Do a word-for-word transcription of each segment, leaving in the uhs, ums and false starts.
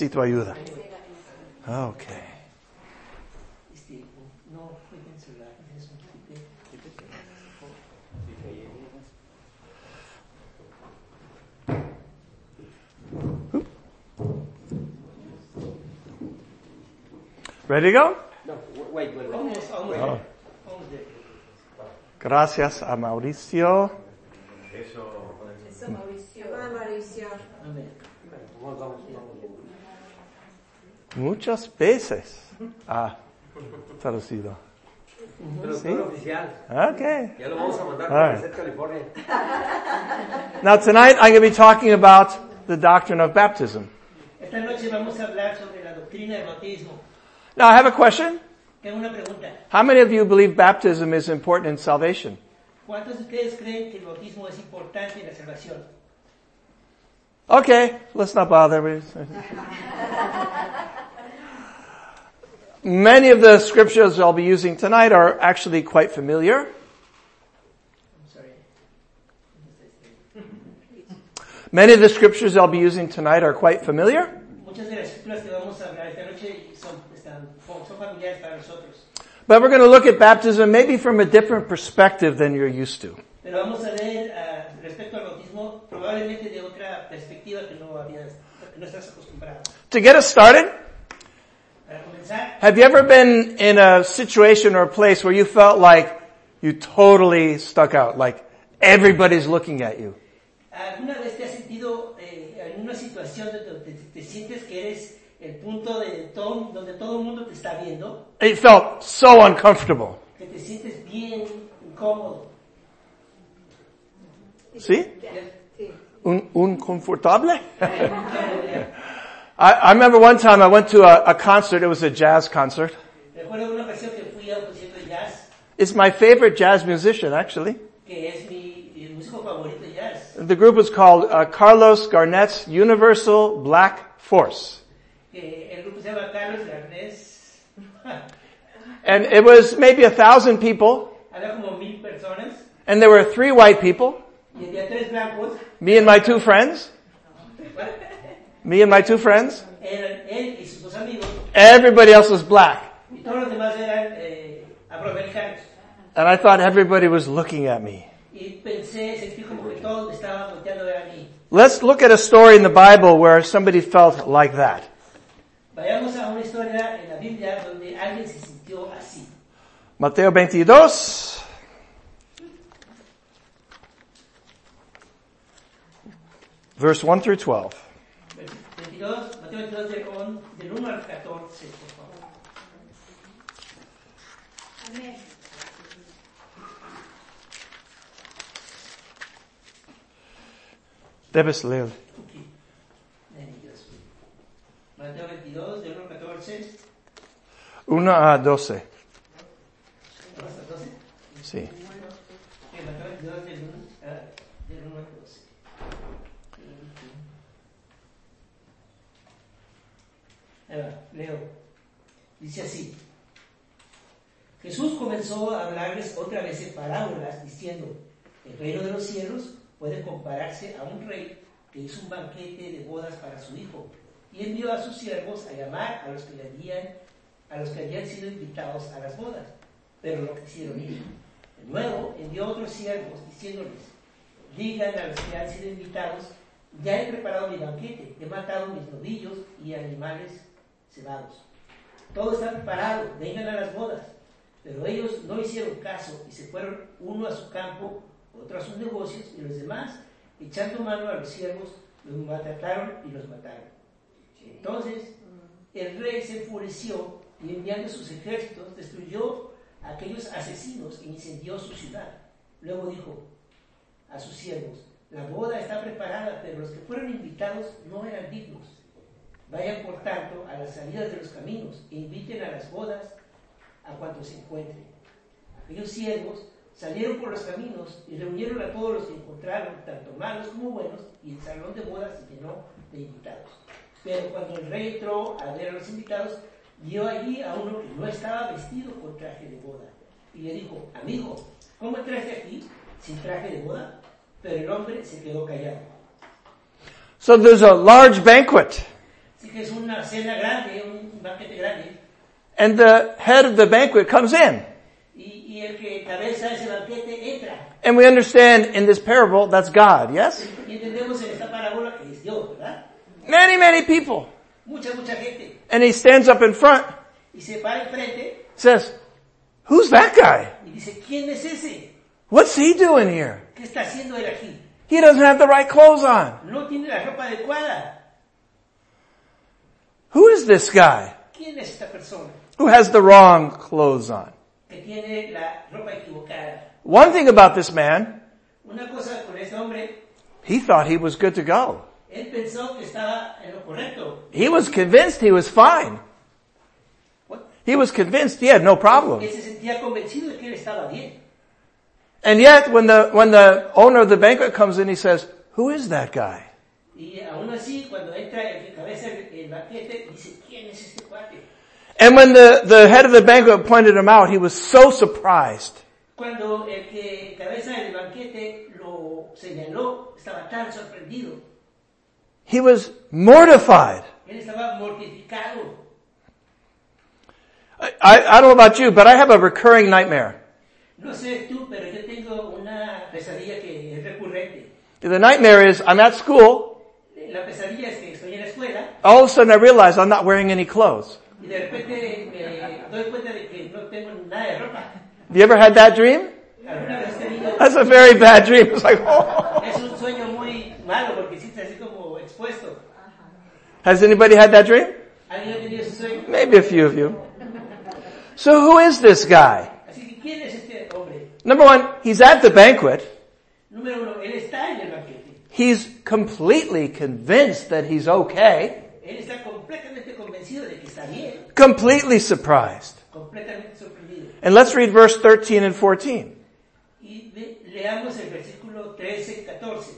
Necesito ayuda. Okay. Ready to go? No, wait, wait, wait. Almost, almost Oh. there. Almost there. Gracias a Mauricio. Eso, Mauricio. Ah, Mauricio. Amén. Muchas veces ha traducido. Traductor oficial. Okay. Ya lo vamos a mandar All para right. hacer California. Now tonight I'm going to be talking about the doctrine of baptism. Esta noche vamos a hablar sobre la doctrina del bautismo. Now I have a question. Tengo una pregunta. How many of you believe baptism is important in salvation? ¿Cuántos de ustedes creen que el bautismo es importante en la salvación? Okay, let's not bother. Many of the scriptures I'll be using tonight are actually quite familiar. I'm sorry. Many of the scriptures I'll be using tonight are quite familiar. Muchas de las escrituras que vamos a hablar esta noche son, están, son familiares para nosotros. But we're going to look at baptism maybe from a different perspective than you're used to. Pero vamos a ver uh, respecto al bautismo probablemente de otra perspectiva que no habías, que no estás acostumbrado. To get us started, Para comenzar, have you ever been in a situation or a place where you felt like you totally stuck out, like everybody's looking at you? ¿alguna vez te has sentido eh, en una situación donde te, te sientes que eres el punto de todo, donde todo el mundo te está viendo, It felt so uncomfortable. que te sientes bien incómodo? ¿Sí? Sí. Un, unconfortable? I, I remember one time I went to a, a concert, it was a jazz concert. Recuerdo una ocasión que fui a un concierto de jazz, It's my favorite jazz musician, actually. que es mi el músico favorito de jazz. The group was called uh, Carlos Garnett's Universal Black Force. Que el grupo se llama Carlos Garnés. And it was maybe a thousand people, Había como mil personas and there were three white people, y había tres blancos. me and my two friends, me and my two friends. Eran él y sus dos amigos Everybody else was black. y todos los demás eran eh, afroamericanos. And I thought everybody was looking at me. Y pensé, sentí como que todos me estaban volteando a ver a mí. Let's look at a story in the Bible where somebody felt like that. Vayamos a una historia en la Biblia donde alguien se sintió así. Mateo veintidós. Verse one through twelve. veintidós, Mateo veintidós del, on- del uno al catorce, por favor. Amén. Debes leer. Aquí. Ven, Dios. Mateo veintidós del uno al catorce. uno a doce. ¿Hasta doce? Sí. Ok, Mateo veintidós del uno, ah, del uno al doce. Ahí va, leo. Dice así. Jesús comenzó a hablarles otra vez en parábolas, diciendo, el reino de los cielos puede compararse a un rey que hizo un banquete de bodas para su hijo y envió a sus siervos a llamar a los que le habían, a los que habían sido invitados a las bodas, pero no quisieron ir. De nuevo envió a otros siervos diciéndoles, digan a los que han sido invitados, ya he preparado mi banquete, he matado mis novillos y animales cebados. Todo está preparado, vengan a las bodas. Pero ellos no hicieron caso y se fueron uno a su campo, otro a sus negocios, y los demás, echando mano a los siervos, los maltrataron y los mataron. Entonces el rey se enfureció y enviando sus ejércitos destruyó a aquellos asesinos e incendió su ciudad. Luego dijo a sus siervos, la boda está preparada, pero los que fueron invitados no eran dignos. Vayan por tanto a las salidas de los caminos e inviten a las bodas a cuantos se encuentren. Aquellos siervos salieron por los caminos y reunieron a todos los que encontraron, tanto malos como buenos, y el salón de bodas se llenó de invitados. Pero cuando el rey entró a ver a los invitados, vio allí a uno que no estaba vestido con traje de boda. Y le dijo, amigo, ¿cómo entraste aquí sin traje de boda? Pero el hombre se quedó callado. So there's a large banquet. Así que es una cena grande, un banquete grande. And the head of the banquet comes in. Y, y el que cabeza ese banquete entra. And we understand in this parable that's God, yes? Y entendemos en esta parábola que es Dios, ¿verdad? Many, many people. Mucha, mucha gente. And he stands up in front, Y se para enfrente says, who's that guy? y dice, ¿quién es ese? What's he doing here? ¿Qué está haciendo él aquí? He doesn't have the right clothes on. No tiene la ropa adecuada. Who is this guy ¿Quién es esta persona who has the wrong clothes on? que tiene la ropa equivocada? One thing about this man, Una cosa con este hombre, he thought he was good to go. él pensó que estaba en lo correcto. He was convinced he was fine. What? He was convinced he had no problem. Él se sentía convencido de que él estaba bien. And yet, when the, when the owner of the banquet comes in, he says, who is that guy? Y aún así, cuando entra el que cabeza el, el banquete, dice, ¿quién es este cuate? And when the, the head of the banquet pointed him out, he was so surprised. Cuando el que cabeza el banquete lo señaló, estaba tan sorprendido. He was mortified. Él estaba mortificado. I, I, I don't know about you, but I have a recurring nightmare. No sé tú, pero yo tengo una pesadilla que es recurrente. The nightmare is I'm at school, La pesadilla es que estoy en la escuela all of a sudden I realize I'm not wearing any clothes. y de repente me doy cuenta de que no tengo nada de ropa. Have you ever had that dream? ¿Alguna vez has tenido? That's a very bad dream. It's like, oh. Es un sueño muy malo porque sientes así como expuesto. Has anybody had that dream? ¿Alguien ha tenido ese sueño? Maybe a few of you. So who is this guy? Así que ¿quién es este hombre? Number one, he's at the banquet. Número uno, él está en el banquete. He's completely convinced that he's okay. Él está completamente convencido de que está bien, Completely surprised. completamente sorprendido. And let's read verse thirteen and fourteen. Y ve- leamos el versículo trece y catorce.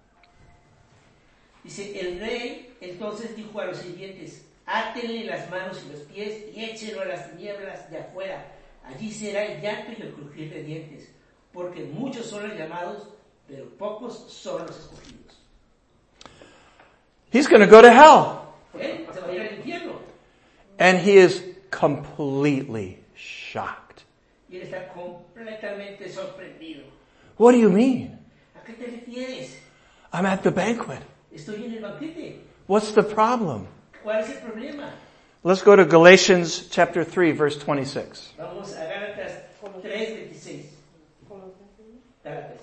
Dice, el rey entonces dijo a los sirvientes, átenle las manos y los pies y échenlo a las tinieblas de afuera. Allí será el llanto y el crujir de dientes, porque muchos son los llamados, pero pocos son los escogidos. He's going to go to hell. Él se va a ir al infierno. And he is completely shocked. Y él está completamente sorprendido. What do you mean? ¿A qué te refieres? I'm at the banquet. Estoy en el banquete. What's the problem? ¿Cuál es el problema? Let's go to Galatians chapter three, verse twenty-six. Vamos a Gálatas tres veintiséis. Gálatas.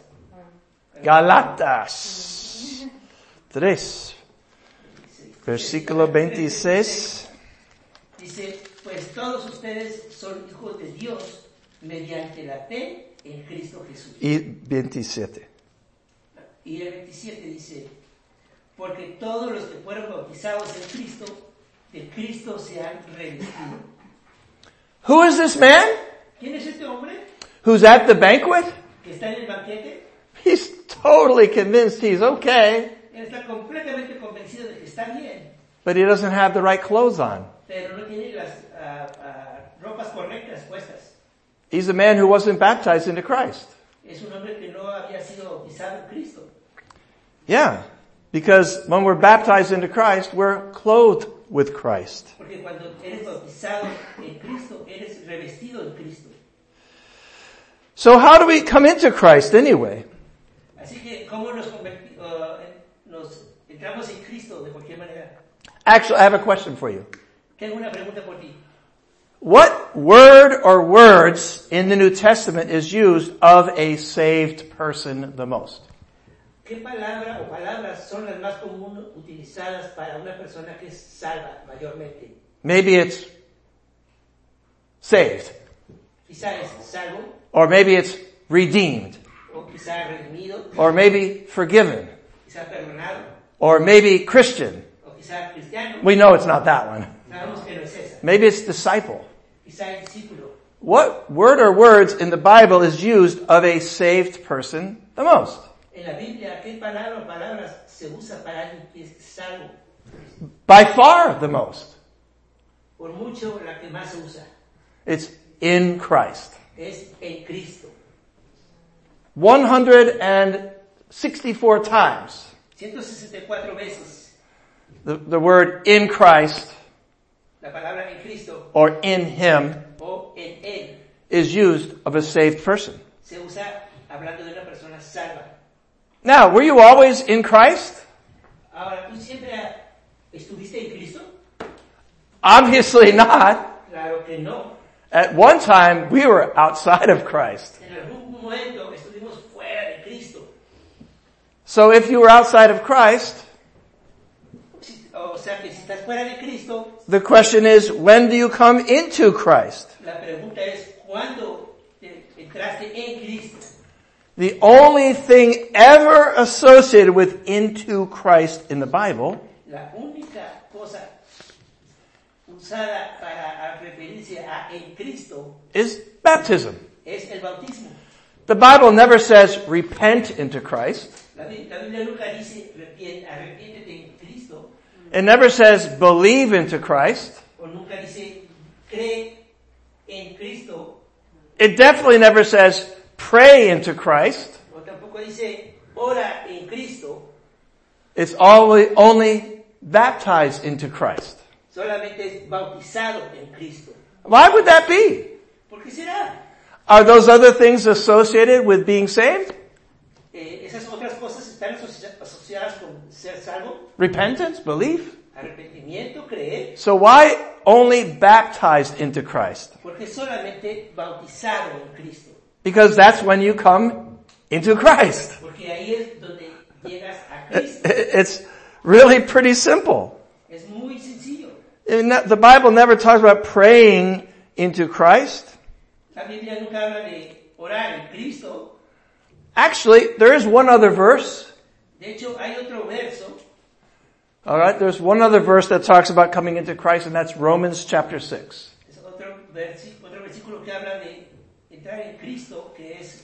Galatas tres, versículo veintiséis. Dice, pues todos ustedes son hijos de Dios mediante la fe en Cristo Jesús. Y veintisiete. Y el veintisiete dice, porque todos los que fueron bautizados en Cristo, de Cristo se han revestido. Who is this man ¿Quién es este hombre who's at the banquet? que está en el banquete? He's totally convinced he's okay, Él está completamente convencido de que está bien, but he doesn't have the right clothes on. pero no tiene las ah, ah, ropas correctas puestas. He's a man who wasn't baptized into Christ. Es un hombre que no había sido bautizado en Cristo. Yeah, because when we're baptized into Christ, we're clothed with Christ. Porque cuando eres bautizado en Cristo, eres revestido en Cristo. So how do we come into Christ anyway? Así que, ¿cómo nos, converti- uh, nos entramos en Cristo de cualquier manera? Actually, I have a question for you. Tengo una pregunta por ti. What word or words in the New Testament is used of a saved person the most? ¿Qué palabra o palabras son las más comunes utilizadas para una persona que es salva mayormente? Maybe it's saved, Quizá es salvo, or maybe it's redeemed, o quizá redimido, or maybe forgiven, quizá perdonado, or maybe Christian. o quizá cristiano. We know it's not that one. Sabemos que no es esa. Maybe it's disciple. Quizá el discípulo. What word or words in the Bible is used of a saved person the most? En la Biblia, ¿qué palabra o palabras se usa para alguien que es salvo? By far the most. Por mucho, la que más se usa It's in Christ. es en Cristo. one hundred sixty-four times ciento sesenta y cuatro veces The, the word in Christ la palabra en Cristo or in Him o en Él is used of a saved person. se usa hablando de una persona salva. Now, were you always in Christ? Ahora, ¿tú siempre estuviste en Cristo? Obviously not. Claro que no. At one time, we were outside of Christ. En algún momento estuvimos fuera de Cristo. So if you were outside of Christ, Si- O sea que si estás fuera de Cristo, the question is, when do you come into Christ? la pregunta es, ¿cuándo te entraste en Cristo? The only thing ever associated with into Christ in the Bible La única cosa usada para referirse a en Cristo is baptism. es el bautismo. The Bible never says repent into Christ. La, Bi- la Biblia nunca dice "Arrepien- arrepiéntete en Cristo", It never says believe into Christ. o nunca dice cree en Cristo, It definitely never says pray into Christ. o tampoco dice ora en Cristo, It's only, only baptized into Christ. solamente es bautizado en Cristo. Why would that be? ¿Por qué será? Are those other things associated with being saved? Eh, esas otras cosas están asocia- asociadas con ser salvo, Repentance, belief? arrepentimiento, creer, So why only baptized into Christ? porque solamente bautizado en Cristo. Because that's when you come into Christ. Porque ahí es donde llegas a Cristo. It's really pretty simple. Es muy sencillo. And that- The Bible never talks about praying into Christ. La Biblia nunca habla de orar en Cristo. Actually, there is one other verse. De hecho, hay otro verso, Alright, there's one other verse that talks about coming into Christ, and that's Romans chapter six. es otro, versi- otro versículo que habla de entrar en Cristo, que es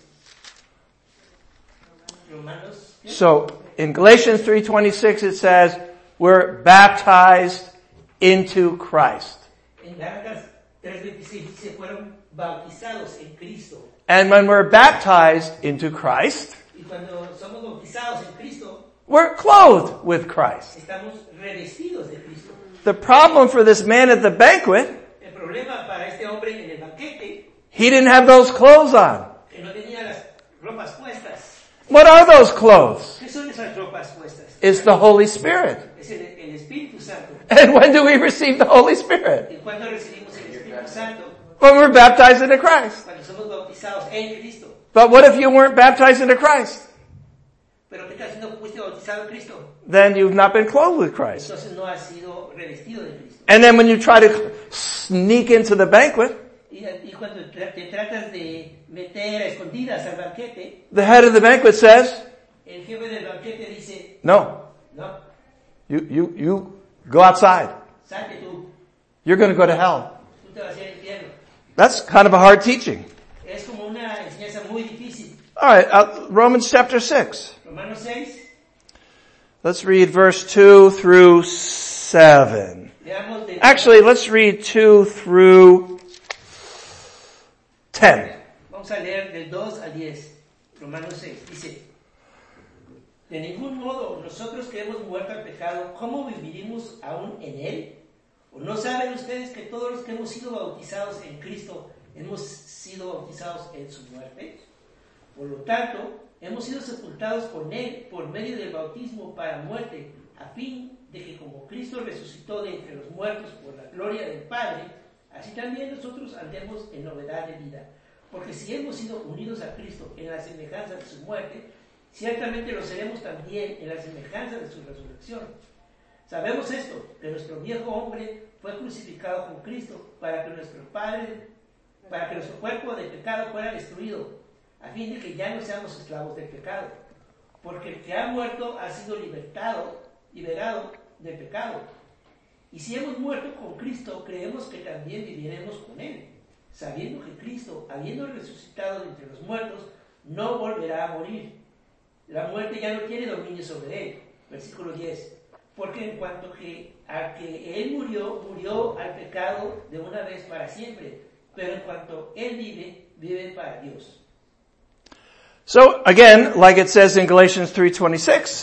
Romanos. ¿qué? So, in Galatians three twenty-six it says, we're baptized into Christ. En Gálatas tres veintiséis dice fueron bautizados en Cristo. And when we're baptized into Christ, Y cuando somos bautizados en Cristo, we're clothed with Christ. estamos revestidos de Cristo. The problem for this man at the banquet, El problema para este hombre en el banquete, he didn't have those clothes on. que no tenía las ropas puestas. What are those clothes? ¿Qué son esas ropas puestas? It's the Holy Spirit. Es el, el Espíritu Santo. And when do we receive the Holy Spirit? ¿Y cuándo recibimos el Espíritu Santo? When we're baptized into Christ. Cuando somos bautizados en Cristo. But what if you weren't baptized into Christ? Pero ¿qué tal si no fuiste bautizado en Cristo? Then you've not been clothed with Christ. Entonces no has sido revestido de Cristo. And then when you try to sneak into the banquet, Y, y cuando tra- te tratas de meter a escondidas al banquete, the head of the banquet says, el jefe del banquete dice, no, no, you, you, you go outside. salte tú, You're going to go to hell. tú te vas a ir al infierno. That's kind of a hard teaching. Es como una enseñanza muy difícil. Alright, uh, Romans chapter six. Romanos seis, Let's read verse two through seven. veamos de... Actually, let's read two through ten. Vamos a leer del dos al diez. Romanos seis dice, de ningún modo nosotros que hemos muerto al pecado, ¿cómo viviremos aún en él? ¿O no saben ustedes que todos los que hemos sido bautizados en Cristo hemos sido bautizados en su muerte? Por lo tanto, hemos sido sepultados con él por medio del bautismo para muerte, a fin de que como Cristo resucitó de entre los muertos por la gloria del Padre, así también nosotros andemos en novedad de vida. Porque si hemos sido unidos a Cristo en la semejanza de su muerte, ciertamente lo seremos también en la semejanza de su resurrección. Sabemos esto, que nuestro viejo hombre fue crucificado con Cristo para que nuestro Padre, para que nuestro cuerpo de pecado fuera destruido, a fin de que ya no seamos esclavos del pecado. Porque el que ha muerto ha sido libertado, liberado del pecado. Y si hemos muerto con Cristo, creemos que también viviremos con él, sabiendo que Cristo, habiendo resucitado de entre los muertos, no volverá a morir. La muerte ya no tiene dominio sobre él. Versículo diez. Porque en cuanto que a que él murió, murió al pecado de una vez para siempre. Pero en cuanto él vive, vive para Dios. So again, like it says in Galatians three twenty-six,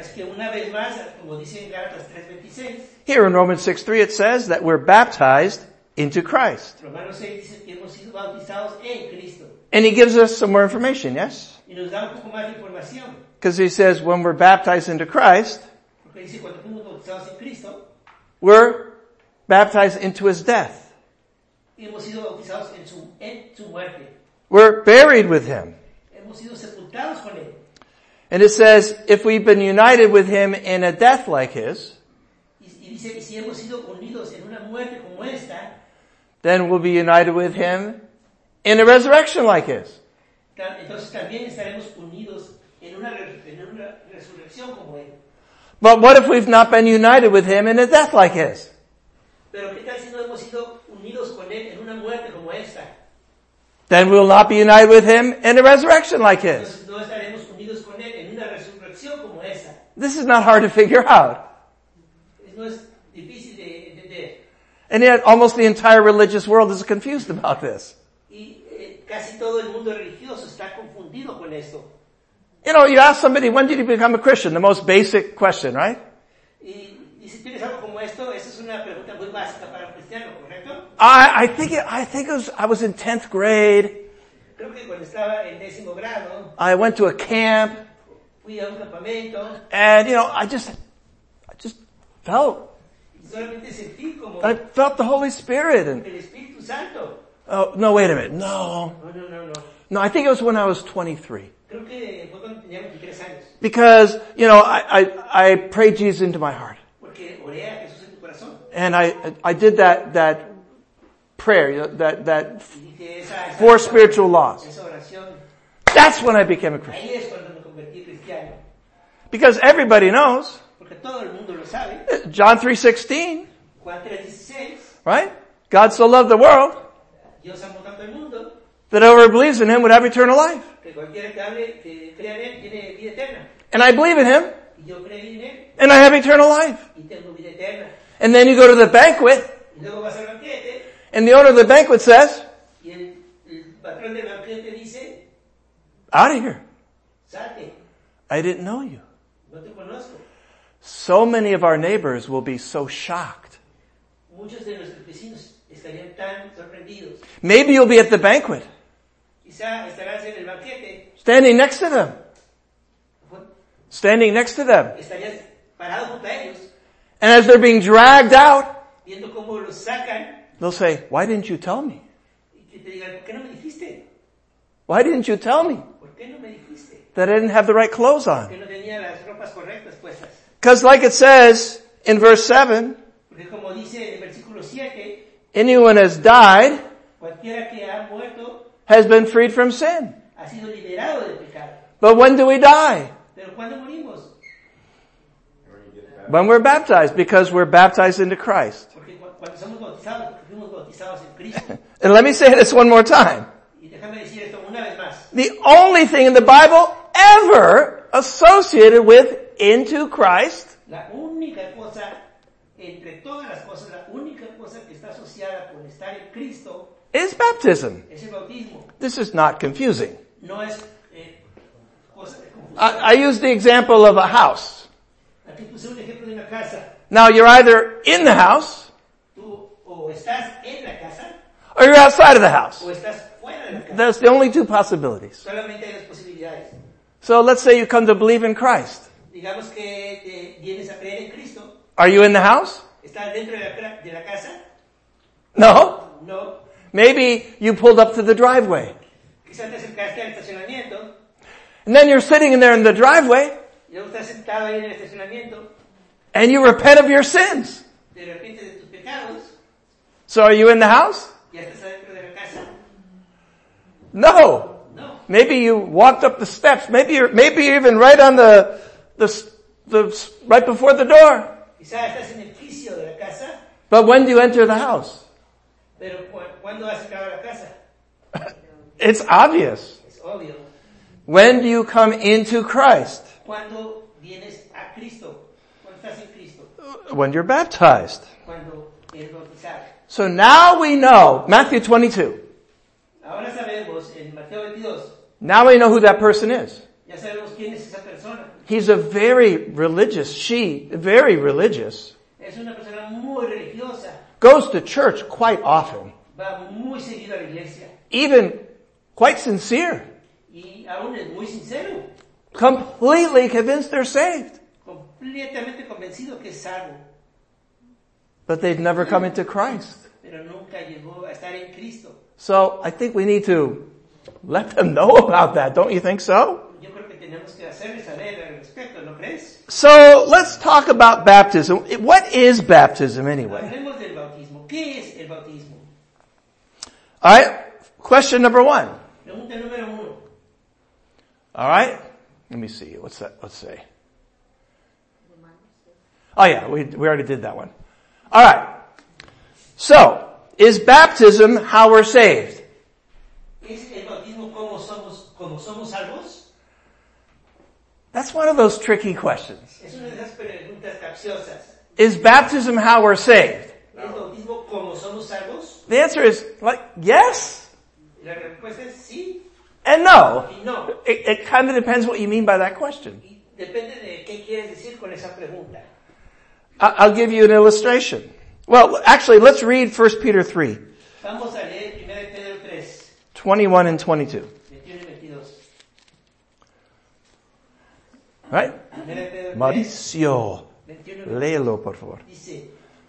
Así que una vez más, como dice en Gálatas tres veintiséis, Here in Romans six three it says that we're baptized into Christ. Romanos seis dice que hemos sido bautizados en Cristo. And he gives us some more information, yes? Y nos da un poco más de información. Because he says when we're baptized into Christ, Porque dice cuando fuimos bautizados en Cristo, we're baptized into his death. hemos sido bautizados en su, en su muerte. We're buried with him. Hemos sido sepultados con él. And it says if we've been united with him in a death like his, Y, y dice que si hemos sido unidos en una muerte como esta, then we'll be united with him in a resurrection like his. ta- entonces también estaremos unidos en una, re- en una resurrección como él. But what if we've not been united with him in a death like his? Pero ¿qué tal si no hemos sido unidos con él en una muerte como esta? Then we'll not be united with him in a resurrection like his. Entonces no estaremos unidos con él en una resurrección como esa. This is not hard to figure out. No es difícil de entender. And yet almost the entire religious world is confused about this. Y eh, casi todo el mundo religioso está confundido con esto. You know, you ask somebody, when did you become a Christian? The most basic question, right? Y, y si tienes algo como esto, esa es una pregunta muy básica para un cristiano, ¿correcto? I, I think it, I think it was, I was in tenth grade. Creo que cuando estaba en décimo grado, I went to a camp fui a un campamento and, you know, I just, I just felt, y solamente sentí como I felt the Holy Spirit and, el Espíritu Santo. oh, no, wait a minute. No. No, no, no, no. No, I think it was when I was twenty-three. Creo que fue cuando tenía veintitrés años. Because, you know, I, I, I prayed Jesus into my heart. Porque oré a Jesús en tu corazón. And I, I did that, that prayer, you know, that, that Y dije, esa, esa, four spiritual laws. esa oración, That's when I became a Christian. ahí es cuando me convertí cristiano. Because everybody knows, Porque todo el mundo lo sabe. John three sixteen, Juan tres dieciséis, right? God so loved the world Dios amó tanto el mundo, that whoever believes in him would have eternal life. que cualquiera que hable, que crea en él, tiene vida eterna. And I believe in him, Y yo creí en él, and I have eternal life. y tengo vida eterna. And then you go to the banquet, Y luego vas al banquete, and the owner of the banquet says, y el, el patrón del banquete dice, out of here. salte, I didn't know you. no te conozco. So many of our neighbors will be so shocked. Muchos de nuestros vecinos estarían tan sorprendidos. Maybe you'll be at the banquet, Quizá estarás en el banquete, standing next to them, standing next to them. estarías parado junto a ellos, And as they're being dragged out, viendo cómo los sacan, they'll say, why didn't you tell me? y que te digan, ¿por qué no me dijiste? Why didn't you tell me ¿Por qué no me dijiste? that I didn't have the right clothes ¿Por on? qué no tenía las ropas correctas puestas? Because like it says in verse seven, Porque como dice en el versículo siete, anyone has died cualquiera que ha muerto has been freed from sin. ha sido liberado del pecado. But when do we die? Pero ¿cuándo morimos? When we're baptized, because we're baptized into Christ. Porque cu- cuando somos bautizados, porque fuimos bautizados en Cristo. And let me say this one more time. Y déjame decir esto una vez más. The only thing in the Bible ever associated with into Christ La única cosa, entre todas las cosas, la única cosa que está asociada con estar en Cristo is baptism. es el bautismo. This is not confusing. No es eh, cosa de confusión. I, I use the example of a house. Aquí puse un ejemplo de una casa. Now you're either in the house Tú o estás en la casa or you're outside of the house. o estás fuera de la casa. That's the only two possibilities. Solamente hay dos posibilidades. So let's say you come to believe in Christ. Digamos que te vienes a creer en Cristo. Are you in the house? ¿Estás dentro de la, cra- de la casa? No. No. Maybe you pulled up to the driveway. Quizás te acercaste al estacionamiento And then you're sitting in there in the driveway y luego estás sentado ahí en el estacionamiento. and you repent of your sins. Te arrepientes de tus pecados. So are you in the house? ¿Ya estás adentro de la casa? No. No. Maybe you walked up the steps. Maybe you're, maybe you're even right on the, the, the, right before the door. Quizás estás en el quicio de la casa, But when do you enter the house? pero cu- ¿cuándo has entrado a la casa? It's obvious. Es obvio. When do you come into Christ? ¿Cuándo vienes a Cristo? ¿Cuándo estás en Cristo? When you're baptized. Cuando eres bautizado. So now we know, Matthew twenty-two. Ahora sabemos, en Mateo veintidós, Now we know who that person is. ya sabemos quién es esa persona. He's a very religious, she, very religious, Es una persona muy religiosa. goes to church quite often, Va muy seguido a la iglesia. even quite sincere, Y aún es muy sincero. completely convinced they're saved, Completamente convencido que es salvo. but they've never come into Christ. Pero nunca llegó a estar en Cristo. So I think we need to let them know about that, don't you think so? Yo creo que tenemos que hacerles saber al respecto, ¿no crees? So let's talk about baptism. What is baptism anyway? Hablemos del bautismo. ¿Qué es el bautismo? Alright, question number one. Pregunta número uno. Alright, let me see, what's that, let's say. Oh yeah, we, we already did that one. Alright, so, is baptism how we're saved? ¿Es el bautismo como somos, como somos salvos? That's one of those tricky questions. Es una de esas preguntas capciosas. Is baptism how we're saved? ¿Es el bautismo como somos salvos? The answer is, like, yes La respuesta es sí and no. y no. It, it kind of depends what you mean by that question. Y depende de qué quieres decir con esa pregunta. I- I'll give you an illustration. Well, actually, let's read First Peter three, Vamos a leer primero Pedro tres, twenty-one and twenty-two. veintiuno y veintidós. Right? primero Pedro tres, Mauricio, veintiuno y veintidós. léelo, por favor. Dice,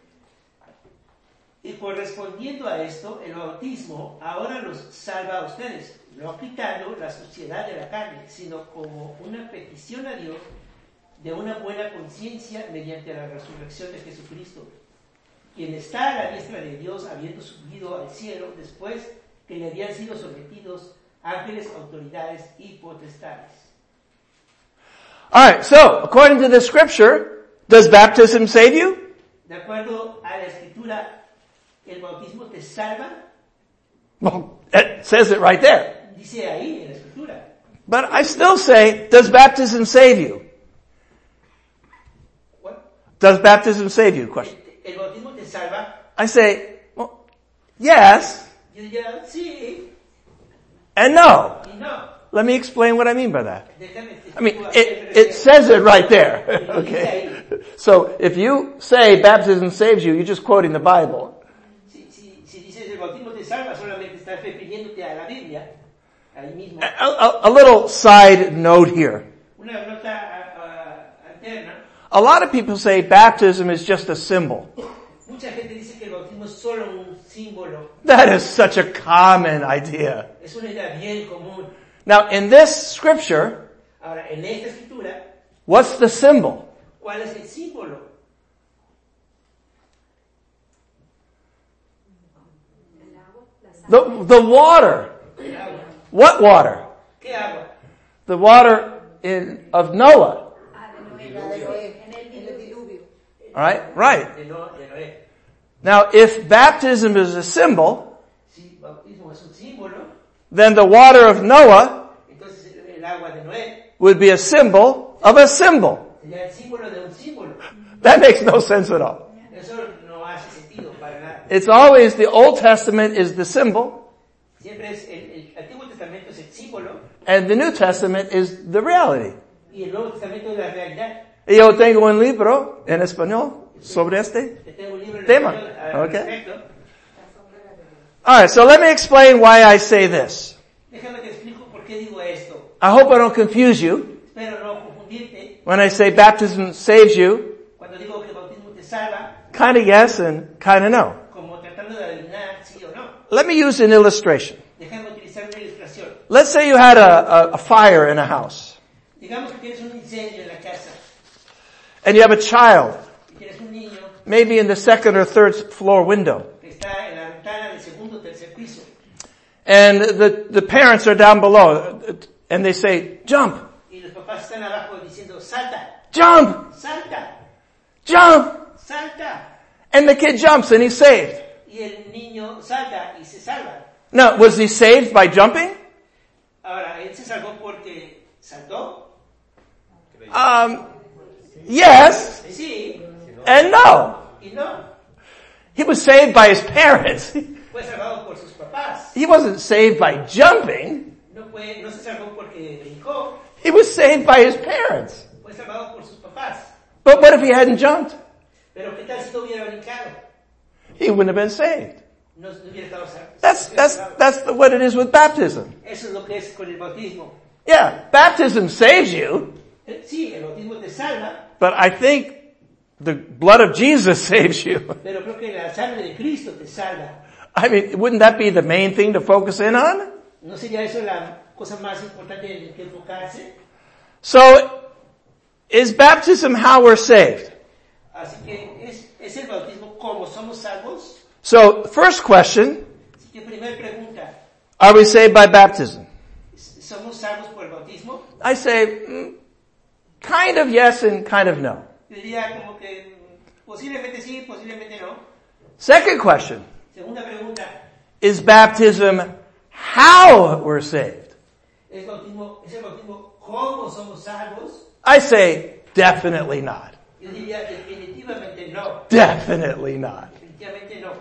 y correspondiendo a esto, el bautismo ahora los salva a ustedes, no quitando la suciedad de la carne, sino como una petición a Dios de una buena conciencia mediante la resurrección de Jesucristo, quien está a la diestra de Dios habiendo subido al cielo después que le habían sido sometidos ángeles, autoridades y potestades. Alright, so, according to the scripture, does baptism save you? De acuerdo a la escritura, ¿el bautismo te salva? Well, it says it right there. Dice ahí en la escritura. But I still say, does baptism save you? What? Does baptism save you? Question. ¿El, el bautismo te salva? I say, well, yes Yo diría, sí and no. y no. Let me explain what I mean by that. Déjame te I mean, explico it, a qué it me says it right there. refiero. Okay. So if you say baptism saves you, you're just quoting the Bible. Si, si, si dices el bautismo te salva, solamente estás refiriéndote a la Biblia, ahí mismo. A, a, a little side note here. Una nota a- a- alterna. A lot of people say baptism is just a symbol. Mucha gente dice que el bautismo es solo un símbolo. That is such a common idea. Es una idea bien común. Now in this scripture, Ahora, en esta escritura, what's the symbol? ¿cuál es el símbolo? El agua, la sal. The, the water. El agua. What water? ¿Qué agua? The water in, of Noah. Ah, de Noé, la de Noé, en el diluvio. Alright? Right. De, no, de Noé. Now if baptism is a symbol, Si el bautismo es un símbolo, then the water of Noah entonces el, el agua de Noé would be a symbol of a symbol. sería el símbolo de un símbolo. That makes no sense at all. Eso no hace sentido para nada. It's always the Old Testament is the symbol, Siempre es el, el Antiguo Testamento es el símbolo and the New Testament is the reality. y el Nuevo Testamento es la realidad. Y yo tengo un libro en español sobre este Te tengo un libro en tema. español al Okay. respecto. Alright, so let me explain why I say this. Déjame te explico por qué digo esto. I hope I don't confuse you. Espero no confundirte. When I say baptism saves you, Cuando digo que el bautismo te salva, kinda yes and kinda no. como tratando de adivinar sí o no. Let me use an illustration. Déjame utilizar una ilustración. Let's say you had a, a, a fire in a house, Digamos que tienes un incendio en la casa and you have a child, y tienes un niño maybe in the second or third floor window, que está en la ventana del segundo o tercer piso and the, the parents are down below, and they say, jump, y los papás están abajo diciendo salta, jump, salta, jump, salta. and the kid jumps and he's saved. Y el niño salta y se salva. Now, was he saved by jumping? Ahora, ¿él se salvó porque saltó? Um, yes Sí and no. y no. He was saved by his parents. Fue salvado por sus papás. He wasn't saved by jumping. No fue, no se salvó porque brincó. He was saved by his parents. Fue fue salvado por sus papás. But what if he hadn't jumped? Pero ¿qué tal si no hubiera brincado? He wouldn't have been saved. No, no hubiera estado salvo. That's, that's, that's the, what it is with baptism. Eso es lo que es con el bautismo. Yeah, baptism saves you, Eh, Sí, el bautismo te salva, but I think the blood of Jesus saves you. pero creo que la sangre de Cristo te salva. I mean, wouldn't that be the main thing to focus in on? ¿No sería eso la cosa más importante en que enfocarse? So, is baptism how we're saved? Así que es, es el bautismo como somos salvos. So, first question, Así que primera pregunta, are we saved by baptism? ¿somos salvos por el bautismo? I say, mm, kind of yes and kind of no. Yo diría como que mm, posiblemente sí, posiblemente no. Second question, Segunda pregunta, is baptism how we're saved? ¿es, bautismo, ¿es el bautismo cómo somos salvos? I say, definitely not. Yo diría definitivamente no. Definitely not. Definitivamente no.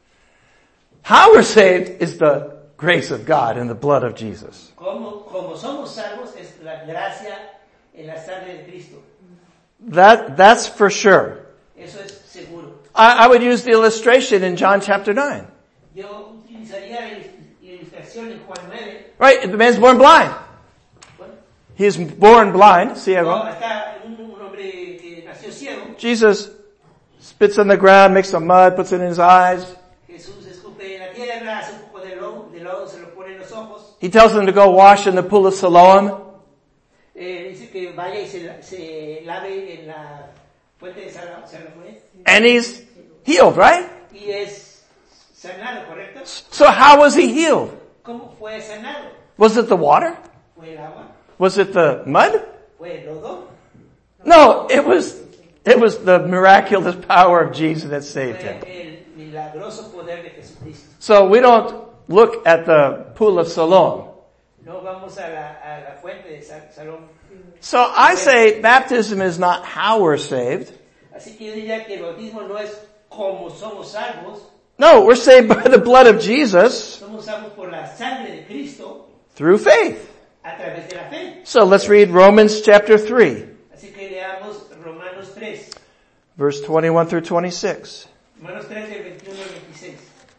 How we're saved is the grace of God and the blood of Jesus. Como, como somos salvos es la gracia en la sangre de Cristo. That, that's for sure. Eso es seguro. I, I would use the illustration in John chapter nine. Yo utilizaría la ilustración en Juan nueve. Right? The man's born blind. Bueno, He's born blind, no, ciego. está un, un hombre que nació ciego. Jesus spits on the ground, makes some mud, puts it in his eyes. Jesús escupe en la tierra, hace un poco de lodo, de lodo, se lo pone en los ojos. He tells him to go wash in the pool of Siloam. Eh, dice que vaya y se, se lave en la fuente de Sala- Salomón. And he's healed, right? Y es sanado, ¿correcto? So how was he healed? ¿Cómo fue sanado? Was it the water? ¿Fue el agua? Was it the mud? ¿Fue el lodo? No, it was, it was the miraculous power of Jesus that saved him. Fue el milagroso poder de Jesucristo. So we don't look at the pool of Siloam. No vamos a la, a la fuente de Sal- Salomón. So I say baptism is not how we're saved. Así que yo diría que el bautismo no es como somos salvos. No, we're saved by the blood of Jesus Somos salvos por la sangre de Cristo through faith. a través de la fe. So let's read Romans chapter three, Así que leamos Romanos tres. verse twenty-one through twenty-six. Romanos tres del veintiuno al veintiséis.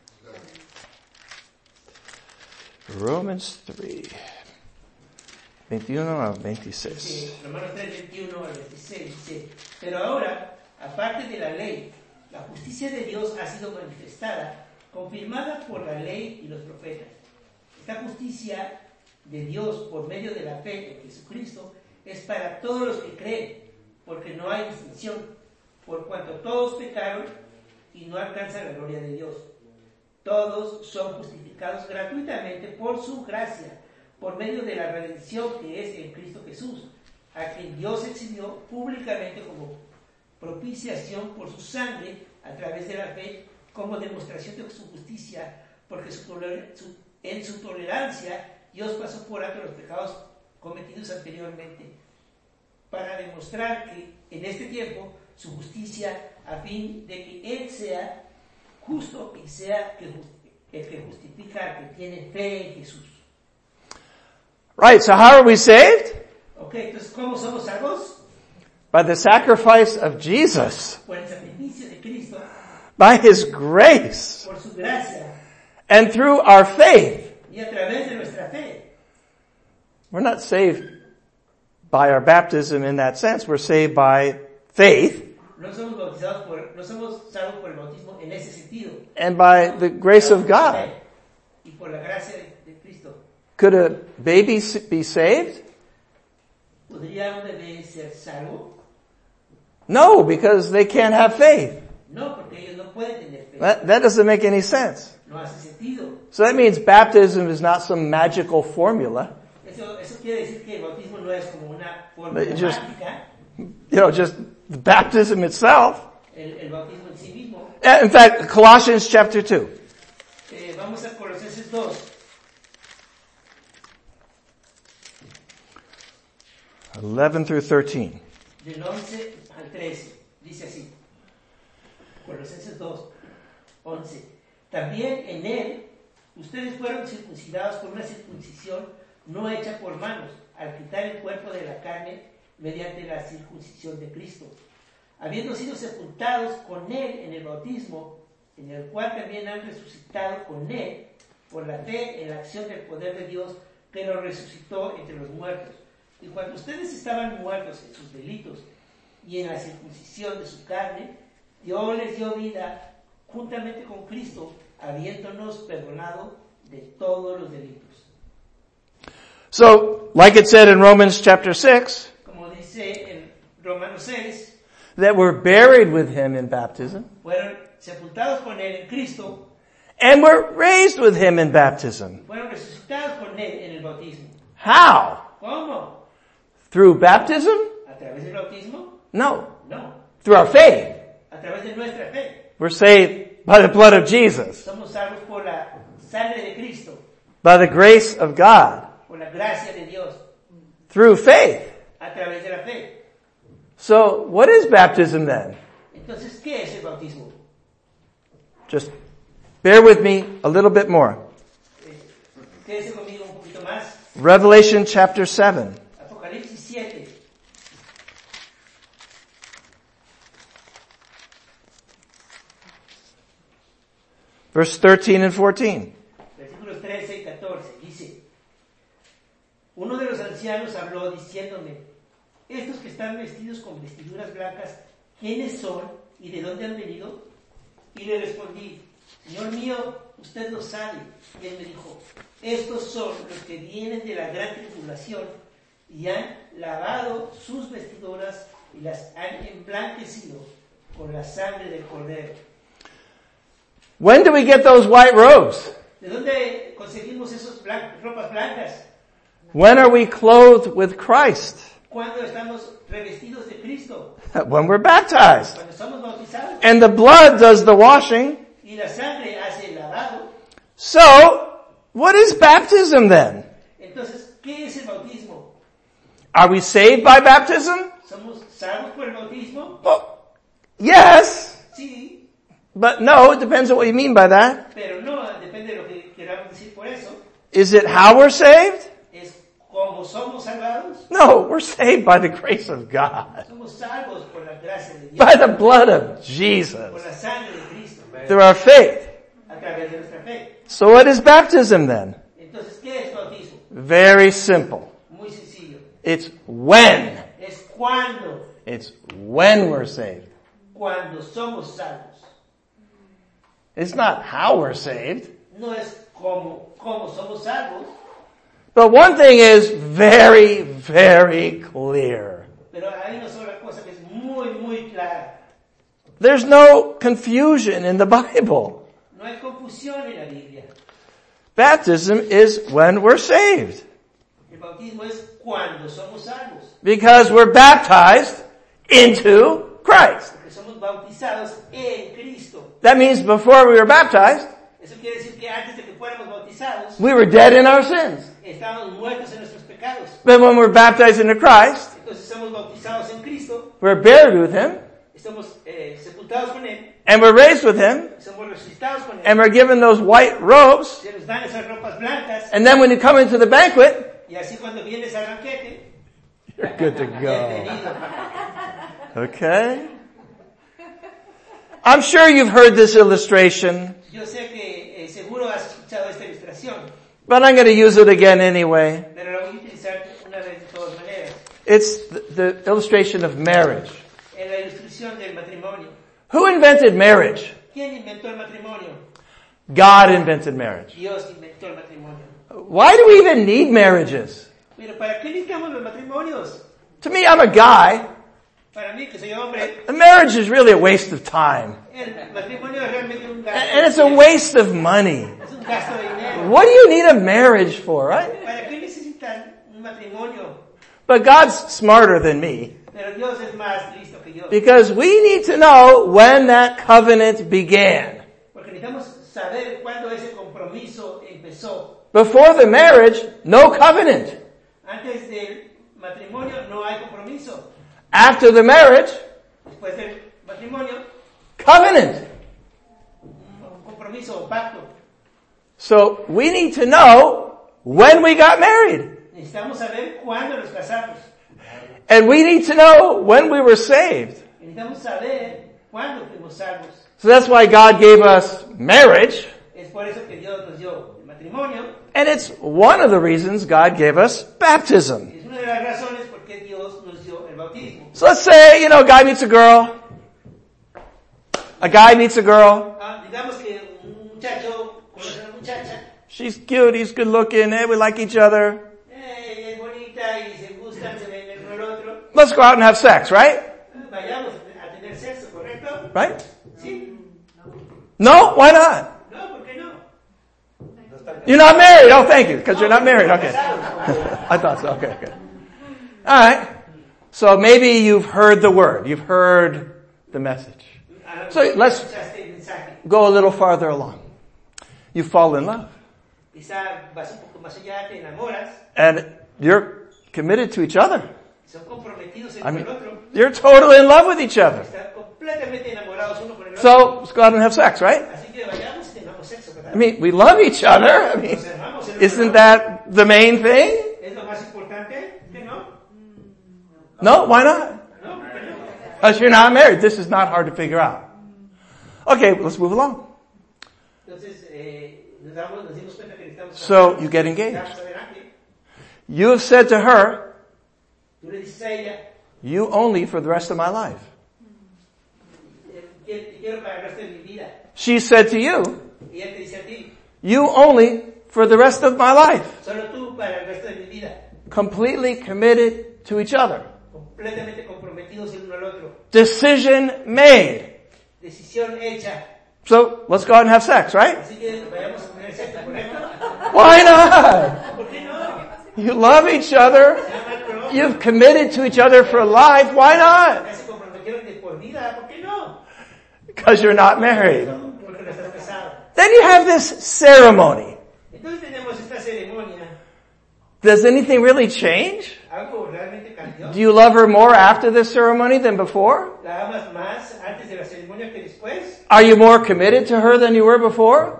Romans three, veintiuno al veintiséis. Dice, Romanos tres, veintiuno al veintiséis, dice, pero ahora, aparte de la ley, la justicia de Dios ha sido manifestada, confirmada por la ley y los profetas. Esta justicia de Dios por medio de la fe en Jesucristo es para todos los que creen, porque no hay distinción, por cuanto todos pecaron y no alcanzan la gloria de Dios. Todos son justificados gratuitamente por su gracia, por medio de la redención que es en Cristo Jesús, a quien Dios exhibió públicamente como propiciación por su sangre a través de la fe, como demostración de su justicia, porque su toler- su- en su tolerancia Dios pasó por alto los pecados cometidos anteriormente, para demostrar que en este tiempo su justicia, a fin de que Él sea justo y sea que ju- el que justifica al que tiene fe en Jesús. Right, so how are we saved? Ok, entonces, ¿cómo somos salvos? By the sacrifice of Jesus, Por el sacrificio de Cristo, by His grace, por su gracia and through our faith. y a través de nuestra fe. We're not saved by our baptism in that sense. We're saved by faith No somos bautizados por, no somos salvos por el bautismo en ese sentido. and by the grace of God. Y por la gracia de, de Cristo. Could a baby s- be saved? ¿Podría un bebé ser salvo? No, because they can't have faith. No, porque ellos no pueden tener fe. That, that doesn't make any sense. No hace sentido. So that means baptism is not some magical formula. Eso, eso quiere decir que el bautismo no es como una forma It just- mágica. You know, just the baptism itself. El, el bautismo en sí mismo. Uh, In fact, Colossians chapter two. Eh, vamos a Colosenses dos. eleven through thirteen. Del once al trece, dice así. Colosenses dos, once. También en él, ustedes fueron circuncidados por una circuncisión no hecha por manos, al quitar el cuerpo de la carne mediante la circuncisión de Cristo, habiendo sido sepultados con Él en el bautismo, en el cual también han resucitado con Él por la fe en la acción del poder de Dios que lo resucitó entre los muertos. Y cuando ustedes estaban muertos en sus delitos y en la circuncisión de su carne, Dios les dio vida juntamente con Cristo, habiéndonos perdonado de todos los delitos. So, like it said in Romans chapter six, Como dice en Romanos seis, that we're buried with him in baptism, fueron sepultados con Él en Cristo, and we're raised with him in baptism. fueron resucitados con Él en el bautismo. How? ¿Cómo? Through baptism? ¿A través del bautismo? No. No, Through our faith. a través de nuestra fe. We're saved by the blood of Jesus, Somos salvos por la sangre de Cristo, by the grace of God, por la gracia de Dios, through faith. a través de la fe. So, what is baptism then? Entonces, ¿qué es el bautismo? Just bear with me a little bit more. Eh, Quédese conmigo un poquito más. Revelation chapter seven. Apocalipsis siete. Verse thirteen and fourteen. Versículos trece y catorce, dice, uno de los ancianos habló diciéndome, estos que están vestidos con vestiduras blancas, ¿quiénes son y de dónde han venido? Y le respondí, Señor mío, usted lo sabe. Y él me dijo, estos son los que vienen de la gran tribulación y han lavado sus vestiduras y las han emblanquecido con la sangre del Cordero. When do we get those white robes? ¿De dónde conseguimos esas blan- ropas blancas? When are we clothed with Christ? Cuando estamos revestidos de Cristo, When we're baptized. cuando somos bautizados, And the blood does the washing. y la sangre hace el lavado. So, what is baptism then? Entonces, ¿qué es el bautismo? Are we saved by baptism? ¿Somos salvos por el bautismo? Well, yes, Sí, but no, it depends on what you mean by that. pero no, depende de lo que queramos decir por eso. Is it how we're saved? Es como somos salvados. No, we're saved by the grace of God. Somos salvos por la gracia de Dios, By the blood of por Jesus. la sangre de Cristo, Through our faith. a través de nuestra fe. So what is baptism then? Entonces, ¿qué es bautismo? Very simple. Muy sencillo. It's when. Es cuando, It's when we're saved. cuando somos salvos. It's not how we're saved. No es como, como somos salvos, But one thing is very, very clear. pero hay una sola cosa que es muy, muy clara. There's no confusion in the Bible. No hay confusión en la Biblia. Baptism is when we're saved. El bautismo es cuando somos salvos, Because we're baptized into Christ. porque somos bautizados en Cristo. That means before we were baptized, Eso quiere decir que antes de que fuéramos bautizados, we were dead in our sins. estábamos muertos en nuestros pecados. But when we're baptized into Christ, Entonces somos bautizados en Cristo, we're buried with Him, estamos eh, sepultados con Él, and we're raised with Him, somos resucitados con Él, and we're given those white robes, se nos dan esas ropas blancas, and then when you come into the banquet, y así cuando vienes al banquete, you're good to go. bienvenido. Okay? I'm sure you've heard this illustration, Yo sé que eh, seguro has escuchado esta ilustración, but I'm going to use it again anyway. pero la voy a utilizar una vez de todas maneras. It's the, the illustration of marriage. En la ilustración del matrimonio. Who invented marriage? ¿Quién inventó el matrimonio? God invented marriage. Dios inventó el matrimonio. Why do we even need marriages? Pero ¿para qué necesitamos los matrimonios? To me, I'm a guy. Para mí, que soy hombre, A marriage is really a waste of time. el matrimonio es realmente un gasto. And it's a waste of money. Es un gasto de dinero. What do you need a marriage for, right? ¿Para qué necesitan un matrimonio? But God's smarter than me. Pero Dios es más listo que yo. Because we need to know when that covenant began. Porque necesitamos saber cuándo ese compromiso empezó. Before the marriage, no covenant. Antes del matrimonio no hay compromiso. After the marriage, Después del matrimonio, covenant. un compromiso o pacto. So we need to know when we got married. Necesitamos saber cuándo nos casamos. And we need to know when we were saved. Necesitamos saber cuándo fuimos salvos. So that's why God gave us marriage. Es por eso que Dios nos dio el matrimonio. And it's one of the reasons God gave us baptism. Es una de las razones por qué Dios nos dio el bautismo. So let's say, you know, a guy meets a girl. A guy meets a girl. Ah, digamos que un muchacho conoce a una muchacha. She's cute, he's good looking, hey, we like each other. Eh, es bonita y se gustan, se ven el uno al otro. Let's go out and have sex, right? Vayamos a tener sexo, ¿correcto? Right? Sí. No? Why not? No, ¿por qué no? You're not married. Oh, thank you, because you're not married. Okay. I thought so. Okay, okay. All right. So maybe you've heard the word. You've heard the message. So let's go a little farther along. You fall in love. And you're committed to each other. I mean, you're totally in love with each other. So let's go out and have sex, right? I mean, we love each other. I mean, isn't that the main thing? No, why not? Because you're not married. This is not hard to figure out. Okay, let's move along. So you get engaged. You have said to her, you only for the rest of my life. She said to you, you only for the rest of my life. Completely committed to each other. Decision made. So let's go out and have sex, right? Why not? You love each other. You've committed to each other for life. Why not? Because you're not married. Then you have this ceremony. Does anything really change? Do you love her more after this ceremony than before? Are you more committed to her than you were before?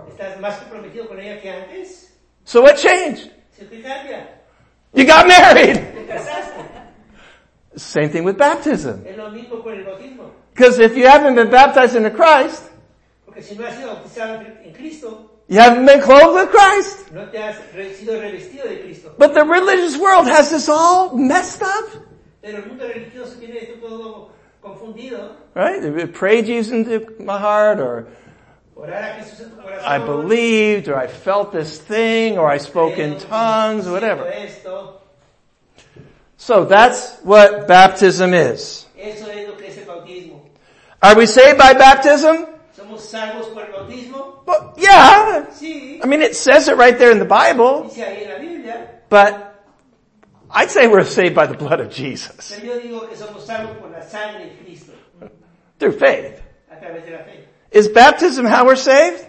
So what changed? You got married. Same thing with baptism. Because if you haven't been baptized into Christ, you haven't been clothed with Christ. But the religious world has this all messed up. Right? Pray Jesus into my heart, or I believed, or I felt this thing, or I spoke in tongues, or whatever. So that's what baptism is. Are we saved by baptism? Well, yeah. I mean, it says it right there in the Bible. But I'd say we're saved by the blood of Jesus. Through faith. Is baptism how we're saved?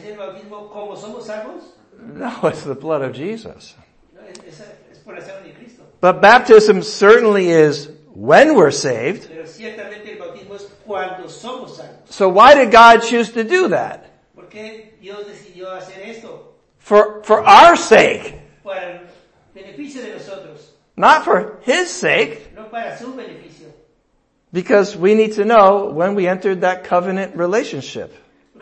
No, it's the blood of Jesus. But baptism certainly is when we're saved. So why did God choose to do that? For, for our sake. Not for His sake. Because we need to know when we entered that covenant relationship.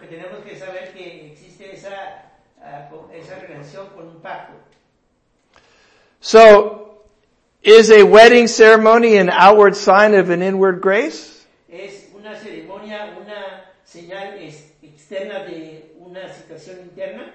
So, is a wedding ceremony an outward sign of an inward grace? Es una ceremonia, una señal externa de una situación interna.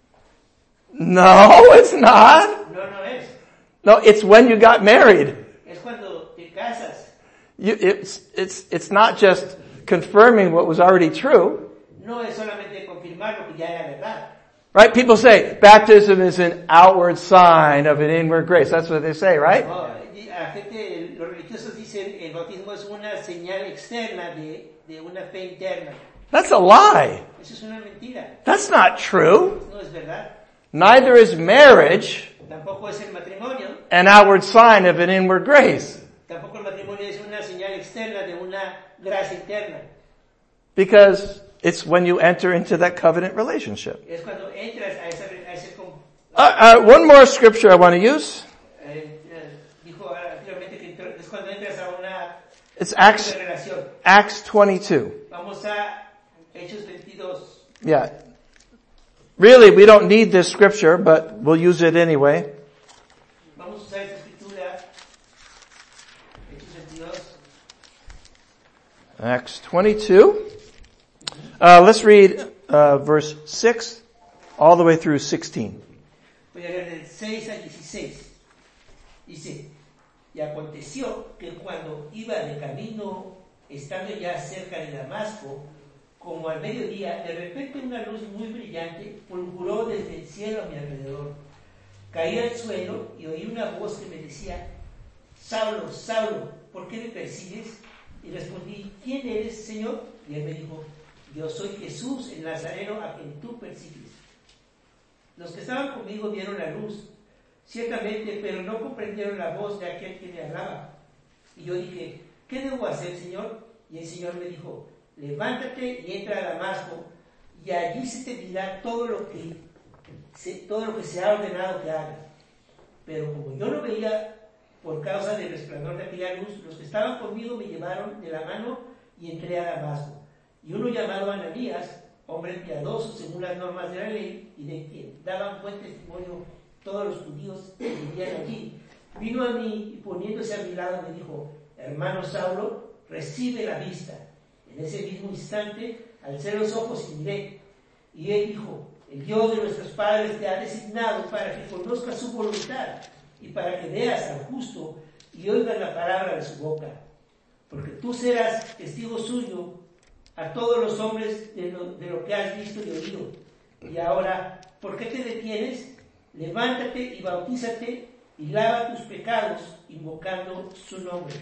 No, it's not. No, no es. No, it's when you got married. Es cuando te casas. You, it's, it's, it's not just confirming what was already true. No es solamente confirmar lo que ya era verdad. Right? People say baptism is an outward sign of an inward grace. That's what they say, right? No, la gente, los religiosos dicen el bautismo es una señal externa de, de una fe interna. That's a lie. Eso es una mentira. That's not true. No es verdad. Neither is marriage Tampoco es el matrimonio. an outward sign of an inward grace. Tampoco el matrimonio es una señal externa de una gracia interna. Because it's when you enter into that covenant relationship. Es cuando entras a esa, a ese, Uh, uh, one more scripture I want to use. eh, eh, dijo anteriormente que es cuando It's Acts, de relación. Acts twenty-two. Vamos a Hechos veintidós. Yeah. Really, we don't need this scripture, but we'll use it anyway. Vamos a usar esta escritura. Hechos veintidós. Acts twenty-two. Uh, let's read uh, verse six all the way through sixteen. Voy a leer del seis al dieciséis. Dice, y aconteció que cuando iba de camino, estando ya cerca de Damasco, como al mediodía, de repente una luz muy brillante fulguró desde el cielo a mi alrededor. Caí al suelo y oí una voz que me decía, Saulo, Saulo, ¿por qué me persigues? Y respondí, ¿quién eres, Señor? Y él me dijo, yo soy Jesús, el Nazareno, a quien tú persigues. Los que estaban conmigo vieron la luz, ciertamente, pero no comprendieron la voz de aquel que me hablaba. Y yo dije, ¿qué debo hacer, Señor? Y el Señor me dijo, levántate y entra a Damasco, y allí se te dirá todo lo que se, todo lo que se ha ordenado que hagas. Pero como yo no veía por causa del resplandor de aquella luz, los que estaban conmigo me llevaron de la mano y entré a Damasco. Y uno llamado Ananías, hombre piadoso según las normas de la ley, y de quien daban buen testimonio todos los judíos que vivían allí, vino a mí y poniéndose a mi lado me dijo, hermano Saulo, recibe la vista. En ese mismo instante alcé los ojos y miré, y él dijo, el Dios de nuestros padres te ha designado para que conozcas su voluntad y para que veas al justo y oigas la palabra de su boca, porque tú serás testigo suyo a todos los hombres de lo, de lo que has visto y oído. Y ahora, ¿por qué te detienes? Levántate y bautízate y lava tus pecados invocando su nombre.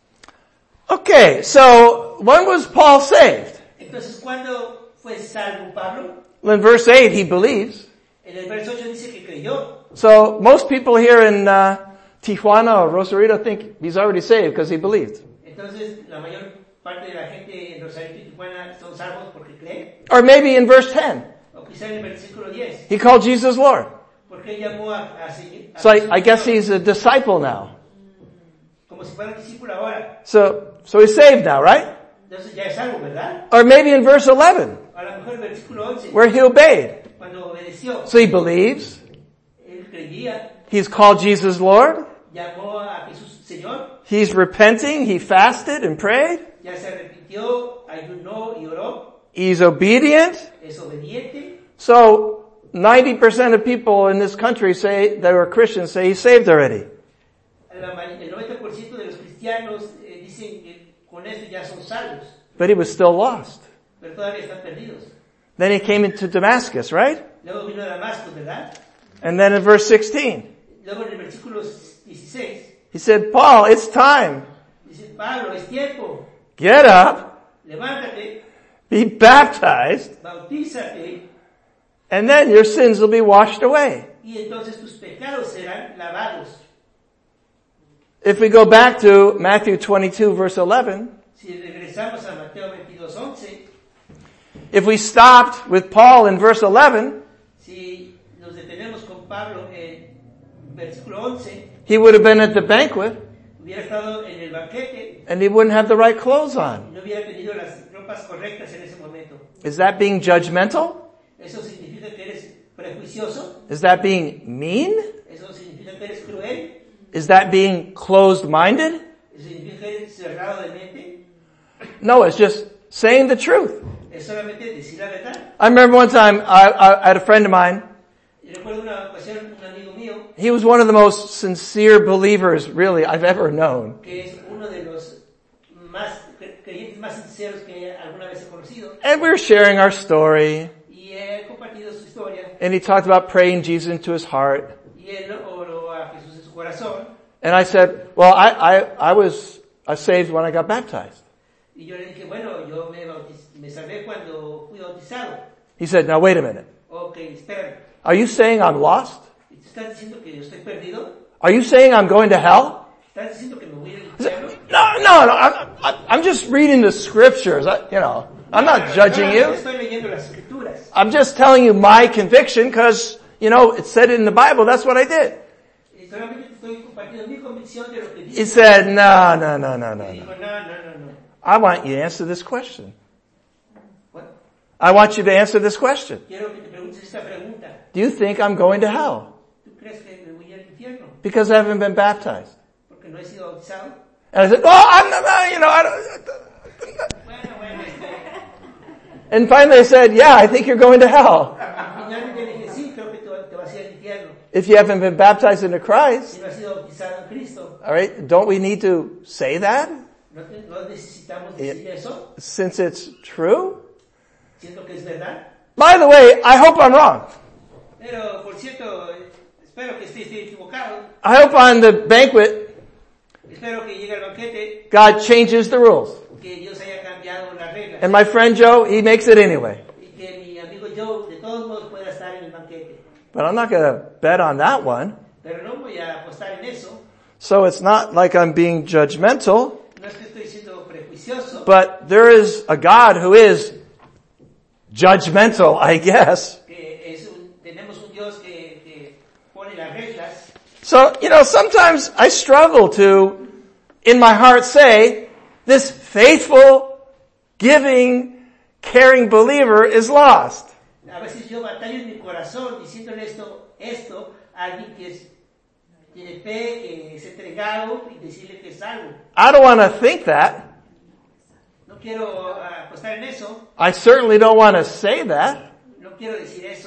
Okay, so when was Paul saved? Entonces, ¿cuándo fue salvo Pablo? Well, in verse eight, he believes. En el verso ocho dice que creyó. So most people here in uh, Tijuana or Rosarito think he's already saved because he believed. Entonces, la mayor parte de la gente en Rosarito y Tijuana son salvos porque creen. Or maybe in verse ten, O quizá en el versículo diez, he called Jesus Lord. porque él llamó a, a, a So I, I guess he's a disciple now. como si fuera un discípulo ahora. So, so he's saved now, right? Entonces ya es salvo, ¿verdad? Or maybe in verse eleven, A lo mejor el versículo once, where he obeyed. cuando obedeció, So he believes. él creía, He's called Jesus Lord. llamó a Jesús Señor, He's repenting. He fasted and prayed. ya se arrepintió, ayunó y oró, He's obedient. es obediente. So ninety percent of people in this country say, that are Christians, say he's saved already. La ma- el noventa por ciento de los cristianos eh, dicen que con esto ya son salvos, But he was still lost. pero todavía están perdidos. Then he came into Damascus, right? Luego vino a Damasco, ¿verdad? And then in verse sixteen, Luego en el versículo dieciséis, he said, Paul, it's time. dice, Pablo, es tiempo, Get up, levántate, be baptized, bautízate, and then your sins will be washed away. y entonces tus pecados serán lavados. If we go back to Matthew twenty-two verse eleven, Si regresamos a Mateo veintidós once, if we stopped with Paul in verse eleven, si nos detenemos con Pablo en versículo once, he would have been at the banquet hubiera estado en el banquete and he wouldn't have the right clothes y on. no hubiera tenido las ropas correctas en ese momento. Is that being judgmental? ¿Eso significa que eres prejuicioso? Is that being mean? ¿Eso significa que eres cruel? Is that being closed-minded? ¿Eso significa que eres cerrado de mente? No, it's just saying the truth. Es solamente decir la verdad. I remember one time I, I, I had a friend of mine. Y recuerdo una ocasión, un amigo mío, He was one of the most sincere believers, really, I've ever known. que es uno de los más cre- creyentes más sinceros que alguna vez he conocido, And we were sharing our story. y he compartido su historia, And he talked about praying Jesus into his heart. y él oró a Jesús en su corazón, And I said, well, I, I, I was uh, saved when I got baptized. y yo le dije, bueno, yo me, bautiz- me salvé cuando fui bautizado. He said, now wait a minute. Ok, espérame, Are you saying I'm lost? ¿y tú estás diciendo que yo estoy perdido? Are you saying I'm going to hell? ¿Estás diciendo que me voy al I said, infierno? no, no, no, I'm, I'm I'm just reading the scriptures. I, you know, I'm not judging No, you. estoy leyendo las escrituras. I'm just telling you my conviction because, you know, it said it in the Bible. That's what I did. Y solamente te estoy compartiendo mi convicción de lo que He dice. said, no, no, no, no, no, Y no. dijo, no, no, no, no. I want you to answer this question. What? I want you to answer this question. Quiero que te preguntes esta pregunta. Do you think I'm going to hell? ¿Tú crees que me voy al infierno? Because I haven't been baptized. Porque no he sido bautizado. And I said, oh, I'm not, you know, I don't. Bueno, bueno, este, And finally I said, yeah, I think you're going to hell. finalmente le dije, sí, creo que tú te vas a ir al infierno. If you haven't been baptized into Christ, Si no has sido bautizado en Cristo, all right, don't we need to say that? ¿no, te- no necesitamos decir eso? Since it's true? Siento que es verdad. By the way, I hope I'm wrong. Pero, por cierto, eh, espero que esté, esté equivocado. I hope on the banquet, Espero que llegue al banquete, God changes the rules. que Dios haya cambiado las reglas. And my friend Joe, he makes it anyway. Y que mi amigo Joe, de todos modos, pueda estar en el banquete. But I'm not going to bet on that one. Pero no voy a apostar en eso. So it's not like I'm being judgmental, No es que estoy siendo prejuicioso. but there is a God who is judgmental, I guess. Que es un, tenemos un Dios que, que pone las reglas. So, you know, sometimes I struggle to, in my heart, say, this faithful, giving, caring believer is lost. A veces yo batallo en mi corazón diciéndole esto, esto a alguien que es, tiene fe, que es entregado y decirle que es salvo. I don't want to think that. No quiero ah, apostar en eso. I certainly don't want to say that. No quiero decir eso.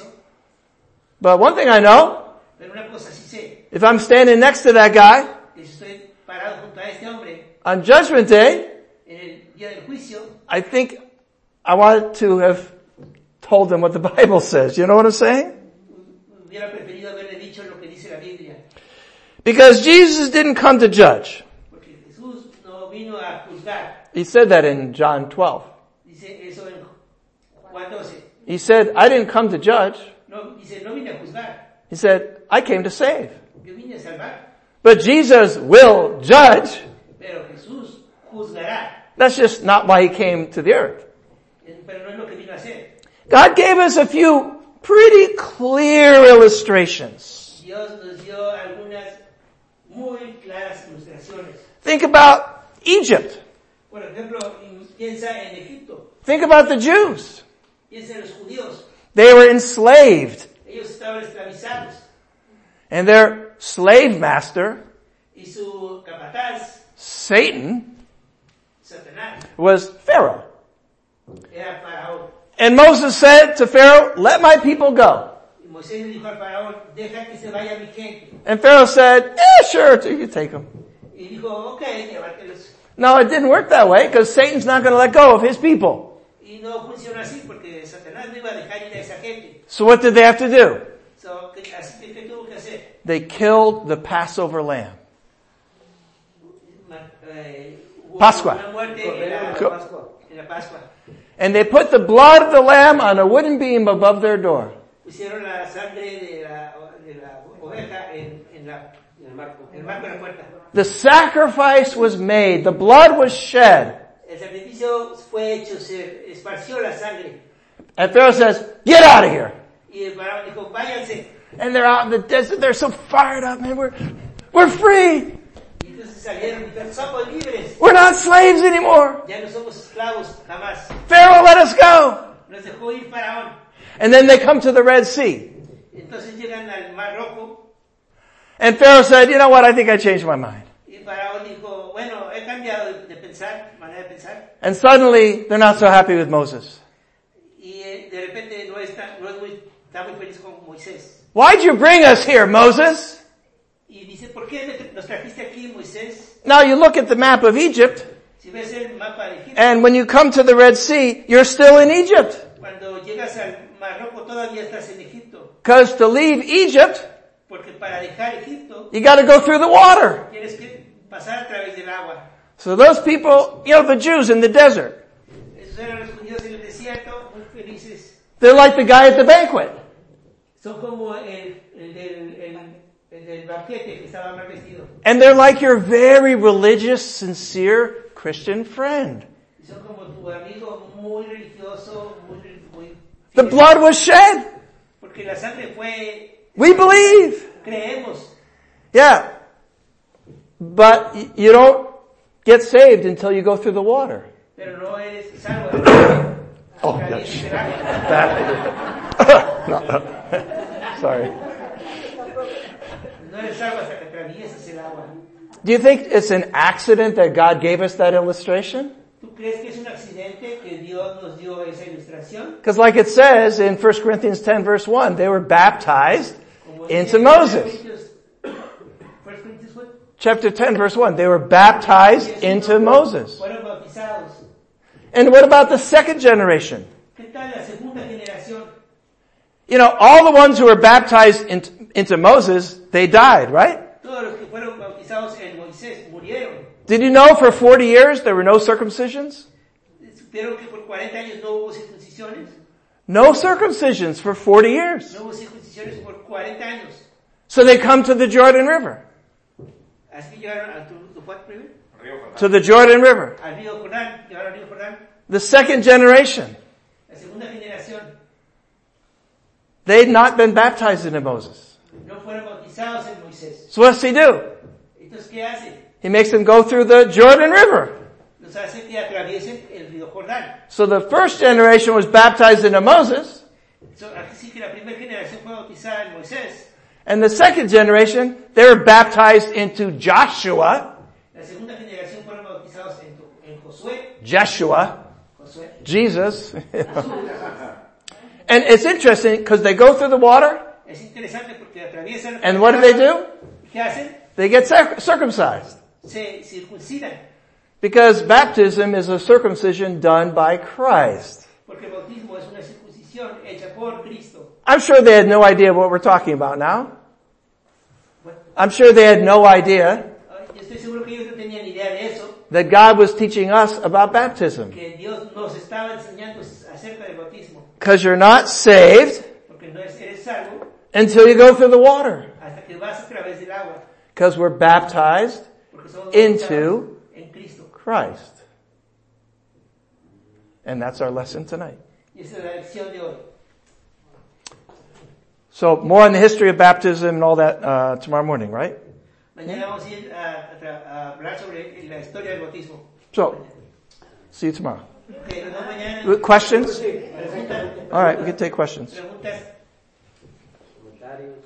But one thing I know, Pero una cosa sí sé. if I'm standing next to that guy Que si estoy parado junto a este hombre on Judgment Day, en el día del juicio, I think I want to have told them what the Bible says. You know what I'm saying? hubiera preferido haberle dicho lo que dice la Biblia. Because Jesus didn't come to judge. Porque Jesús no vino a juzgar. He said that in John twelve. Dice eso en Juan doce. He said, I didn't come to judge. No, dice, no vine a juzgar. He said, I came to save. Yo vine a salvar. But Jesus will judge. Pero Jesús juzgará. That's just not why he came to the earth. Eh, Pero no es lo que vino a hacer. God gave us a few pretty clear illustrations. Dios nos dio algunas muy claras ilustraciones. Think about Egypt. Por ejemplo, in- piensa en Egipto. Think about the Jews. Piensa en los judíos. They were enslaved. Ellos estaban esclavizados. And their slave master, Y su capataz, Satan, Satanás, was Pharaoh. era faraón. And Moses said to Pharaoh, let my people go. Y Moisés le dijo al faraón, deja que se vaya mi gente. And Pharaoh said, eh, sure, you can take them. Y dijo, ok, llévatelos. No, it didn't work that way because Satan's not going to let go of his people. Y no funciona así porque Satanás no iba a dejar ir a esa gente. So what did they have to do? So, ¿qué, así que, ¿qué tuvo que hacer? They killed the Passover lamb. Ma- eh, hubo Pascua. Una muerte en la, Co- en la Pascua. And they put the blood of the lamb on a wooden beam above their door. Pusieron la sangre de la, de la oveja en, en, la, en el marco, en el marco de la puerta. The sacrifice was made. The blood was shed. El sacrificio fue hecho, se esparció la sangre. And Pharaoh says, get out of here. Y el faraón dijo, váyanse. And they're out in the desert. They're so fired up, man. We're, we're free. Y entonces salieron y dijeron, somos libres. We're not slaves anymore. Ya no somos esclavos, jamás. Pharaoh, let us go. Nos dejó ir faraón. And then they come to the Red Sea. Entonces llegan al Mar Rojo. And Pharaoh said, you know what? I think I changed my mind. Y el faraón dijo, bueno, he cambiado de, de pensar, manera de pensar. And suddenly they're not so happy with Moses. Y eh, de repente no está, no es muy, está muy feliz con Moisés. Why'd you bring us here, Moses? Y dice, ¿por qué me- nos trajiste aquí, Moisés? Now you look at the map of Egypt, Si ves el mapa de Egipto, and when you come to the Red Sea, you're still in Egypt. cuando llegas al Mar Rojo todavía estás en Egipto. Because to leave Egypt, Porque para dejar Egipto you gotta go through the water. tienes que pasar a través del agua. So those people, you know, the Jews in the desert, Esos eran los judíos en el desierto, muy felices. they're like the guy at the banquet. Son como el, el, del, el, el del banquete que estaba mal vestido. And they're like your very religious, sincere Christian friend. Y son como tu amigo muy religioso, muy, muy The blood was shed. porque la sangre fue, We believe. creemos. Yeah. But you don't get saved until you go through the water. Pero no eres salvo. Oh, Atraviesas gosh. el agua. That, no, no. Sorry. No eres salvo hasta que atraviesas el agua. Do you think it's an accident that God gave us that illustration? ¿Tú crees que es un accidente que Dios nos dio esa ilustración? Because like it says in First Corinthians ten verse one, they were baptized Como into dice en Moses. First Corinthians what? Chapter ten verse one, they were baptized into Moses. Fueron bautizados. And what about the second generation? ¿Qué tal la segunda generación? You know, all the ones who were baptized into, into Moses, they died, right? Todos los que fueron bautizados en Moisés murieron. Did you know for forty years there were no circumcisions? ¿Supieron que por cuarenta años no hubo circuncisiones? No circumcisions for forty years. No hubo circuncisiones por cuarenta años. So they come to the Jordan River. Así que llegaron al tu, tu, what river? To the Jordan River. Al río Jordán, llegaron al río Jordán. The second generation. La segunda generación They'd not been baptized into Moses. no fueron bautizados en Moisés. So what's he do? Entonces, ¿qué hace? He makes them go through the Jordan River. Los hace que atraviesen el río Jordán. So the first generation was baptized into Moses, So, aquí sí que la primera generación fue bautizada en Moisés. and the second generation, they were baptized into Joshua, La segunda generación fueron bautizados en, en Josué. Jeshua, Josué. Jesus. And it's interesting because they go through the water, Es interesante porque atraviesan. and what do they do? ¿Qué hacen? They get circ- circumcised. Se circuncidan. Because baptism is a circumcision done by Christ. Porque el bautismo es una circuncisión hecha por Cristo. I'm sure they had no idea what we're talking about now. What? I'm sure they had no idea Ah, Yo estoy seguro que ellos no tenían idea de eso. that God was teaching us about baptism. Que Dios nos estaba enseñando acerca del bautismo. Because you're not saved Porque no es- eres salvo until you go through the water. hasta que vas a través del agua. Because we're baptized Porque somos Into- bautizados en Cristo. Christ. And that's our lesson tonight. Y esa es la lección de hoy. So more on the history of baptism and all that uh, tomorrow morning, right? Mañana vamos a ir a, a tra- a hablar sobre la historia del bautismo. So, see you tomorrow. Okay, nos vemos mañana. Questions? Preguntas, All right, we can take questions. preguntas, Comentarios.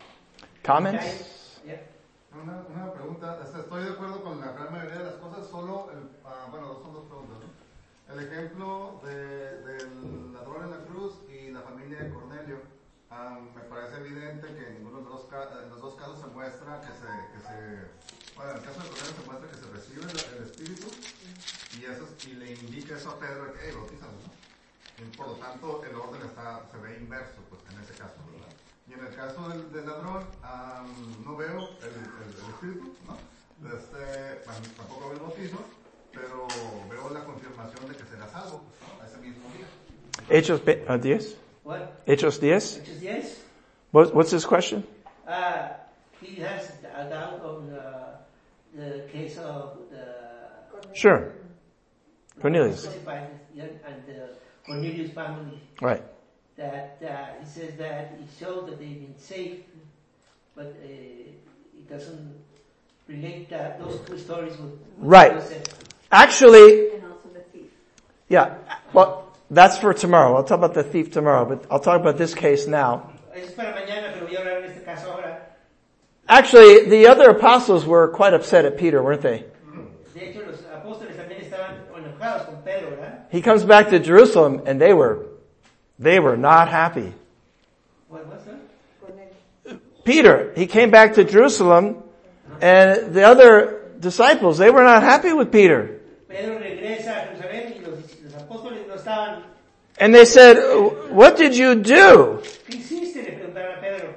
Comments? ¿ya? Una, una pregunta, este, estoy de acuerdo con la gran mayoría de las cosas, solo, el, ah, bueno, son dos preguntas, ¿no? El ejemplo de, del ladrón en la cruz y la familia de Cornelio, ah, me parece evidente que en ninguno de los, ca- en los dos casos se muestra que se, que se, bueno, en el caso de Cornelio se muestra que se recibe el, el Espíritu, y, eso, es- y le indica eso a Pedro de que, hey, bautízalo, ¿no? Y por lo tanto, el orden está, se ve inverso, pues, en ese caso, ¿verdad? Y en el caso del, del ladrón, um, no veo el, el, el espíritu, ¿no? Este, bueno, tampoco veo el bautismo, pero veo la confirmación de que será salvo, ¿no? A ese mismo día. Hechos uh, diez? What? Hechos diez? Hechos diez. What, what's his question? Uh, he has a doubt on uh, the case of the Sure. Cornelius. crucified and the Cornelius family. Right. That uh, he says that it shows that they've been saved, but uh, it doesn't relate that, those two stories with, with Right. Joseph. Actually, And also the thief. yeah, well, that's for tomorrow. I'll talk about the thief tomorrow, but I'll talk about this case now. Eso es para mañana, pero voy a hablar de este caso ahora. Actually, the other apostles were quite upset at Peter, weren't they? De hecho, los apóstoles también estaban enojados con Pedro, ¿verdad? He comes back to Jerusalem and they were, they were not happy. What was that? Cornelio. Peter, he came back to Jerusalem and the other disciples, they were not happy with Peter. Pedro regresa a Jerusalén y los, los apóstoles no estaban. And they said, what did you do? ¿Qué hiciste? Le preguntaron a Pedro.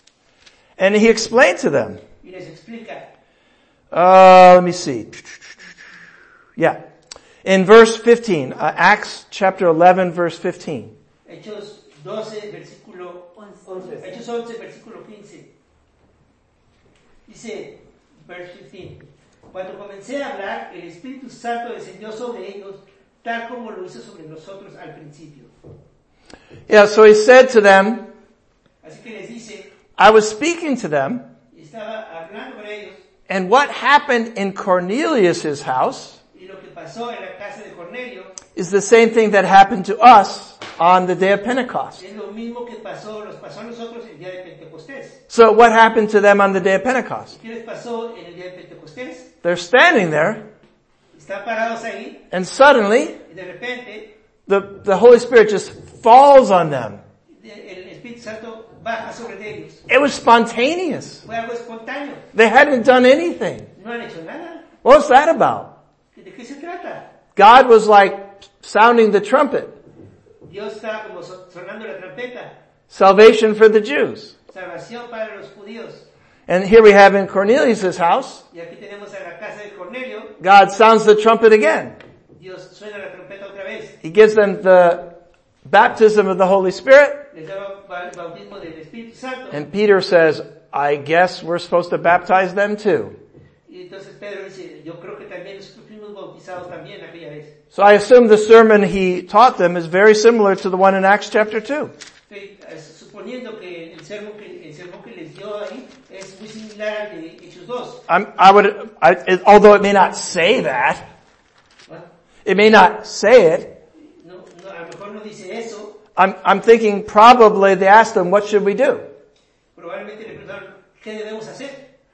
And he explained to them. Y les explica. Uh, let me see. Yeah. In verse fifteen, uh, Acts chapter eleven verse fifteen. Hechos doce, versículo once. Hechos once, versículo quince. Dice, verse fifteen. Cuando comencé a hablar, el Espíritu Santo descendió sobre ellos, tal como lo hizo sobre nosotros al principio. Yeah, so he said to them, Así que les dice, I was speaking to them, y estaba hablando con ellos, And what happened in Cornelius' house Y lo que pasó en la casa de Cornelio is the same thing that happened to us on the day of Pentecost. es lo mismo que pasó, nos pasó a nosotros el día de Pentecostés. So what happened to them on the day of Pentecost? ¿Qué les pasó en el día de Pentecostés? They're standing there, Están parados ahí and suddenly y de repente the, the Holy Spirit just falls on them. el Espíritu Santo baja sobre ellos. It was spontaneous. Fue algo espontáneo. They hadn't done anything. No han hecho nada. What's that about? ¿De qué se trata? God was like sounding the trumpet. Dios está como so- sonando la trompeta. Salvation for the Jews. Salvación para los judíos. And here we have in Cornelius' house, Y aquí tenemos a la casa de Cornelio. God sounds the trumpet again. Dios suena la trompeta otra vez. He gives them the baptism of the Holy Spirit. Les da ba- bautismo del Espíritu Santo. And Peter says, I guess we're supposed to baptize them too. Y entonces Pedro dice, yo creo que también nosotros fuimos bautizados también aquella vez. So I assume the sermon he taught them is very similar to the one in Acts chapter two. Estoy eh, suponiendo que el sermón que, el sermón que les dio ahí es muy similar al de Hechos dos. I'm, I would, I, it, although it may not say that, ¿no? it may not say it, No, no, a lo mejor no dice eso. I'm, I'm thinking probably they asked them, what should we do? Probablemente le preguntaron, ¿qué debemos hacer?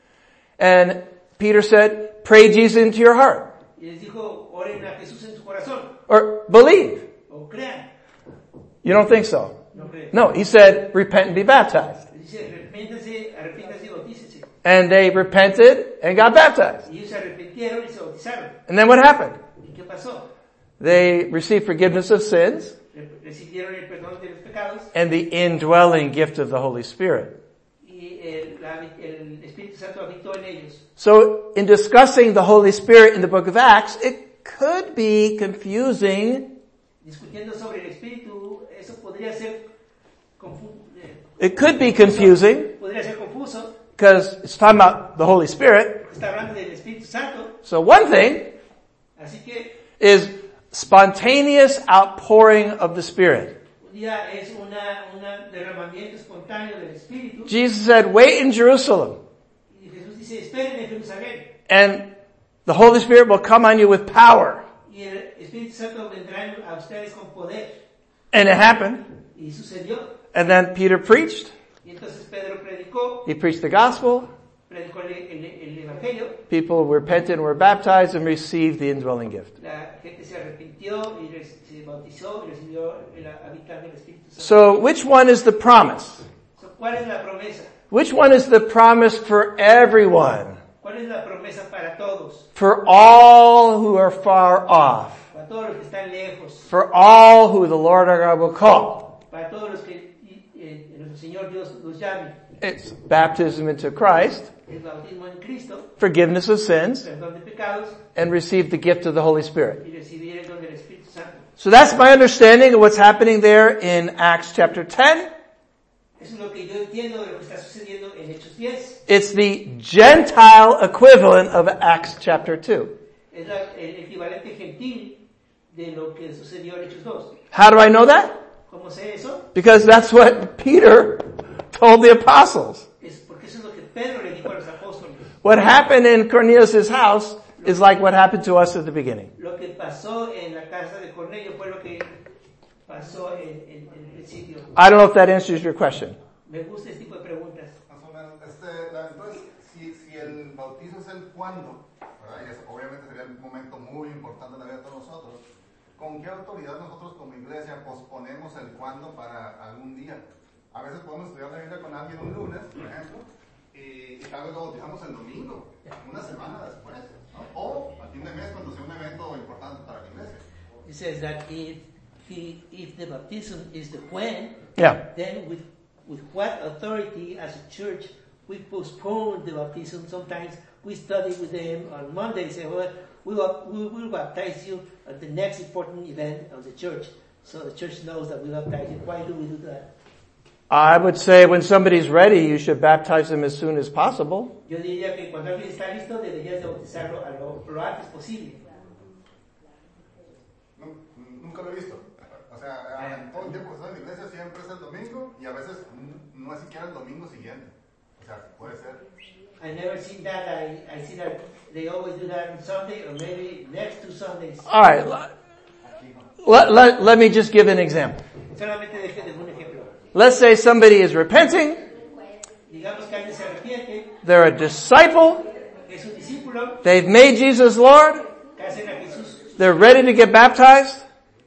And Peter said, pray Jesus into your heart. Y les dijo, oren a Jesús en su corazón. Or believe. O crean. You don't think so? No creen. No, he said, repent and be baptized. Dice, arrepiéntanse, arrepiéntanse y bautícense. And they repented and got baptized. Y ellos se arrepintieron y se bautizaron. And then what happened? ¿Y qué pasó? They received forgiveness of sins Re- Recibieron el perdón de los pecados and the indwelling gift of the Holy Spirit. y el, la- el Espíritu Santo habitó en ellos. So in discussing the Holy Spirit in the book of Acts, it could be confusing. Discutiendo sobre el Espíritu, eso podría ser confu- eh, It could be confusing podría ser confuso, because it's talking about the Holy Spirit. porque está hablando del Espíritu Santo. So one thing Así que is spontaneous outpouring of the Spirit. un día es una, una derramamiento espontáneo del Espíritu. Jesus said, wait in Jerusalem Y Jesús dice, esperen en Jerusalén. and the Holy Spirit will come on you with power. Y el Espíritu Santo vendrá a ustedes con poder. And it happened. Y sucedió. And then Peter preached. Y entonces Pedro predicó, He preached the gospel. predicó el, el, el Evangelio. People repented and were baptized and received the indwelling gift. La gente se arrepintió y res- se bautizó y recibió el habitar del Espíritu Santo. So which one is the promise? So, ¿cuál es la promesa? Which one is the promise for everyone? ¿Cuál es la promesa para todos? For all who are far off. Para todos los que están lejos. For all who the Lord our God will call. Para todos los que eh, nuestro Señor Dios los llame. It's baptism into Christ, El bautismo en Cristo, forgiveness of sins, perdón de pecados and receive the gift of the Holy Spirit. y recibir el don del Espíritu Santo. So that's my understanding of what's happening there in Acts chapter ten. Eso es lo que yo entiendo de lo que está sucediendo en Hechos diez. It's the Gentile equivalent of Acts chapter two. Es la- el equivalente gentil de lo que sucedió en Hechos dos. How do I know that? ¿Cómo sé eso? Because that's what Peter told the apostles. Es porque eso es lo que Pedro le dijo a los apóstoles. What happened in Cornelius' house is like what happened to us at the beginning. Lo que pasó en la casa de Cornelio fue lo que pasó en, en, en el principio. I don't know if that answers your question. Me gusta este tipo de preguntas. Más o menos, este, la- entonces, si, si el bautizo es el cuándo, ¿verdad? Y eso obviamente sería un momento muy importante en la vida de todos nosotros, ¿con qué autoridad nosotros como iglesia posponemos el cuándo para algún día? A veces podemos estudiar la Biblia con alguien un lunes, por ejemplo, y, y tal vez lo bautizamos el domingo, una semana después, ¿no? O a fin de mes cuando sea un evento importante para la iglesia. It says that if he, if the baptism is the when, Yeah. then with with what authority as a church we postpone the baptism? Sometimes we study with them on Monday and say, well, we will, we will baptize you at the next important event of the church. So the church knows that we baptize you. Why do we do that? I would say when somebody's ready, you should baptize them as soon as possible. Yo diría que cuando alguien está listo, deberías de bautizarlo a lo, lo antes posible. Nu- Nunca lo he visto. O sea, en todo el tiempo que estoy en la iglesia siempre es el domingo y a veces n- no es siquiera el domingo siguiente. O sea, puede ser. I never seen that. I, I see that they always do that on Sunday or maybe next to Sundays. All right. Let, let, let me just give an example. Solamente déjenme un ejemplo. Let's say somebody is repenting. Digamos que alguien se arrepiente, They're a disciple. es un discípulo, They've made Jesus Lord. que hacen a Jesús, They're ready to get baptized.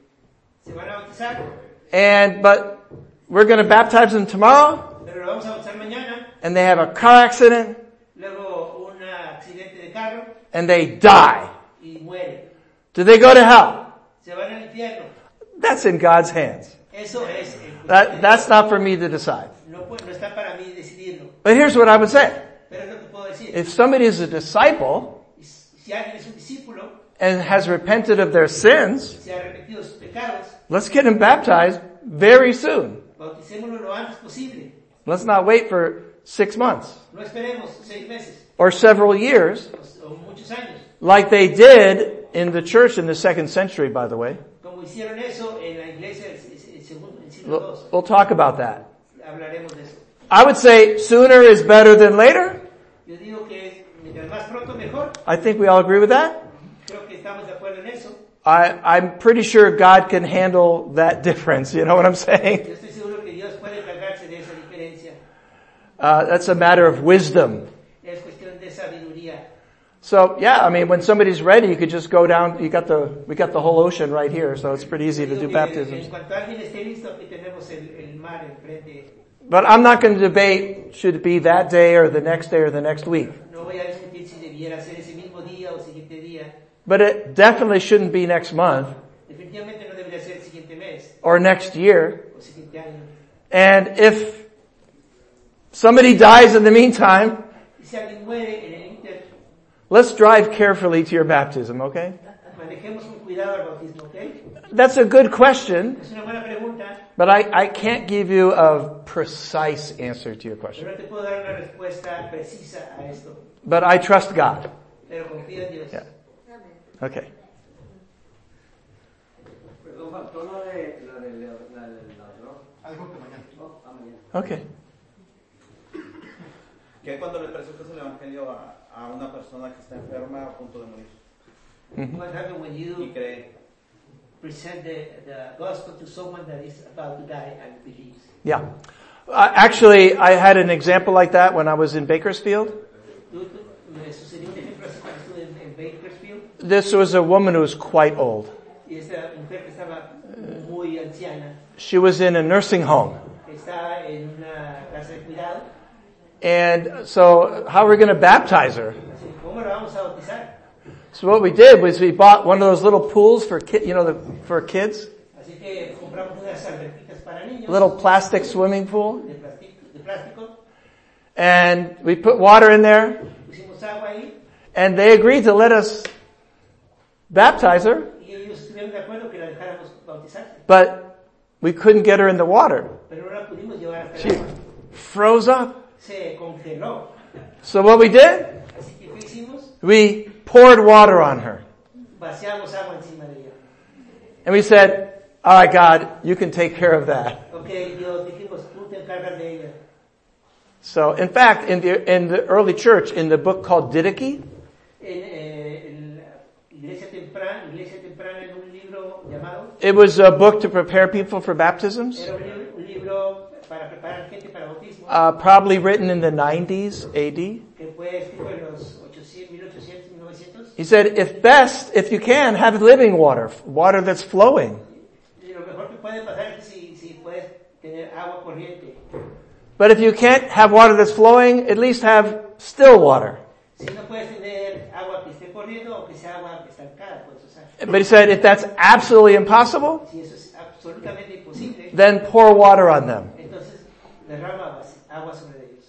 se van a bautizar, And, but we're going to baptize them tomorrow. pero lo vamos a bautizar mañana, And they have a car accident. luego un accidente de carro And they die. y muere. Do they go to hell? Se van al infierno. That's in God's hands. Eso es. el- That, that's not for me to decide. no, pu- no está para mí decidirlo. But here's what I would say. Pero es lo que puedo decir. If somebody is a disciple Y si alguien es un discípulo, and has repented of their sins, se ha arrepentido de sus pecados, let's get him baptized very soon. bauticémoslo lo antes posible. Let's not wait for six months No esperemos seis meses or several years o, o muchos años, like they did in the church in the second century, by the way. como hicieron eso en la iglesia del el segundo, el siglo We'll, dos. we'll talk about that. Hablaremos de eso. I would say sooner is better than later. Yo digo que es, mientras más pronto mejor. I think we all agree with that. Creo que estamos de acuerdo en eso. I, I'm pretty sure God can handle that difference. You know what I'm saying? Yo estoy seguro que Dios puede cargarse de esa diferencia. Uh, that's a matter of wisdom. Es cuestión de sabiduría. So yeah, I mean, when somebody's ready, you could just go down. You got the we got the whole ocean right here, so it's pretty easy to Digo do que baptisms. En cuanto alguien esté listo, aquí tenemos el, el mar enfrente. But I'm not going to debate should it be that day or the next day or the next week. No voy a discutir si debiera ser ese mismo día o siguiente día. But it definitely shouldn't be next month Definitivamente no debería ser el siguiente mes or next year. o siguiente año. And if somebody dies in the meantime, Y si alguien muere en el inter, let's drive carefully to your baptism, okay? manejemos con cuidado al bautismo, ¿ok? That's a good question, Es una buena pregunta, but I, I can't give you a precise answer to your question. pero no te puedo dar una respuesta precisa a esto. But I trust God. Pero confío en Dios. Yeah. Okay. Perdón, faltó la de la del la del ladrón. Ah, dijo que mañana. Oh, ah, mañana. Okay. Que es cuando le presentas el evangelio a, a una persona que está enferma a punto de morir Mhm. What happens when y you cree. present the, the gospel to someone that is about to die and believes? Yeah. Uh, actually, I had an example like that when I was in Bakersfield. Tú- tú- Me sucedió un ejemplo así cuando estuve en, en Bakersfield This was a woman who was quite old. y esta mujer que estaba muy anciana, She was in a nursing home. que estaba en una casa de cuidado. And so how are we going to baptize her? Así, ¿cómo la vamos a bautizar? So what we did was we bought one of those little pools for ki- you know, the, for kids, Así que compramos unas alberquitas para niños little plastic swimming pool, de plástico, de plástico, and we put water in there, pusimos agua ahí and they agreed to let us baptize her, y ellos estuvieron de acuerdo que la dejáramos bautizarse, but we couldn't get her in the water. pero no la pudimos llevar hasta She el agua. froze up. Se congeló. So what we did, Así que ¿qué hicimos? we poured water on her. Vaciamos agua encima de ella. And we said, all right, God, you can take care of that. Ok, Dios, dijimos, tú te encargas de ella. So in fact, in the, in the early church, in the book called Didache, En, eh, en la iglesia temprana, iglesia temprana en un libro llamado, it was a book to prepare people for baptisms, era un, libro, un libro para preparar gente para bautismo, uh, probably written in the nineties A D. que fue escrito en los ochocientos, mil ochocientos, mil novecientos. He said, if best, if you can, have living water, water that's flowing. Y lo mejor que puede pasar es que si, si puedes tener agua corriente. But if you can't have water that's flowing, at least have still water. Si no puedes tener agua que esté corriendo o que sea agua estancada, puedes usar. But he said, if that's absolutely impossible, Si eso es absolutamente imposible, then pour water on them. entonces derrama agua sobre ellos.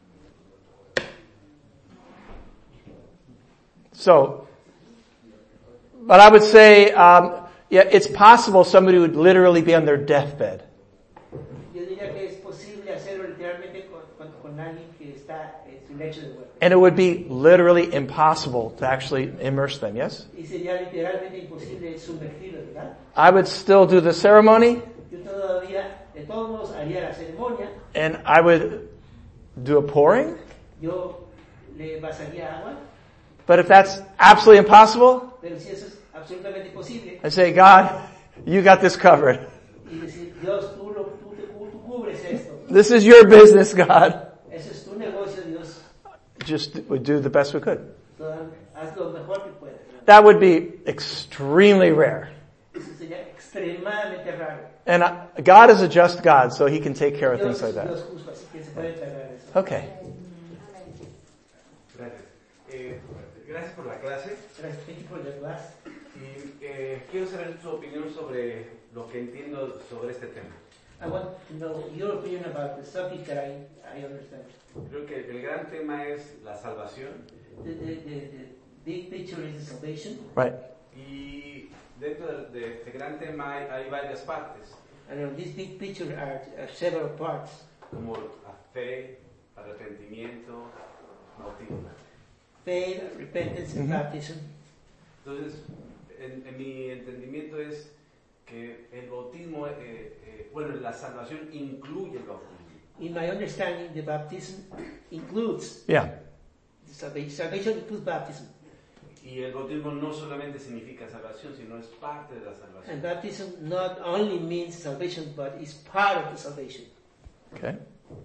So, but I would say, um, yeah, it's possible somebody would literally be on their deathbed. Yo diría que es posible hacerlo literalmente con, con, con alguien que está en su lecho de muerte. And it would be literally impossible to actually immerse them, yes? Y sería literalmente imposible sumergirlo, ¿verdad? I would still do the ceremony, Yo todavía, de todos modos, haría la ceremonia and I would do a pouring. yo le vaciaría agua, But if that's absolutely impossible, pero si eso es absolutamente posible, I say, God, you got this covered. y decir, Dios, tú, lo, tú, te, tú cubres esto, This is your business, God. ese es tu negocio, Dios, Just would do the best we could. Todo- haz lo mejor que puedas. That would be extremely rare. Eso sería extremadamente raro. And uh, God is a just God, so he can take care of Dios things like es that. Dios justo, así que se puede tratar eso. Okay. Gracias. Eh, gracias por la clase. Gracias, thank you for the class. Y eh, quiero saber su opinión sobre lo que entiendo sobre este tema. I want to know your opinion about the subject that I, I understand. Creo que el gran tema es la salvación The, the, the, the big picture is the salvation, Right. y dentro de, de este gran tema hay, hay varias partes, and on this big picture are, are several parts, como la fe, arrepentimiento, bautismo. faith, repentance, and Mhm. baptism. Entonces, en, en mi entendimiento es que el bautismo, eh, eh, bueno, la salvación incluye el bautismo. In my understanding, the baptism includes, Yeah. the salvation, salvation includes baptism, Y el bautismo no solamente significa salvación, sino es parte de la salvación. and baptism not only means salvation, but is part of the salvation. Okay.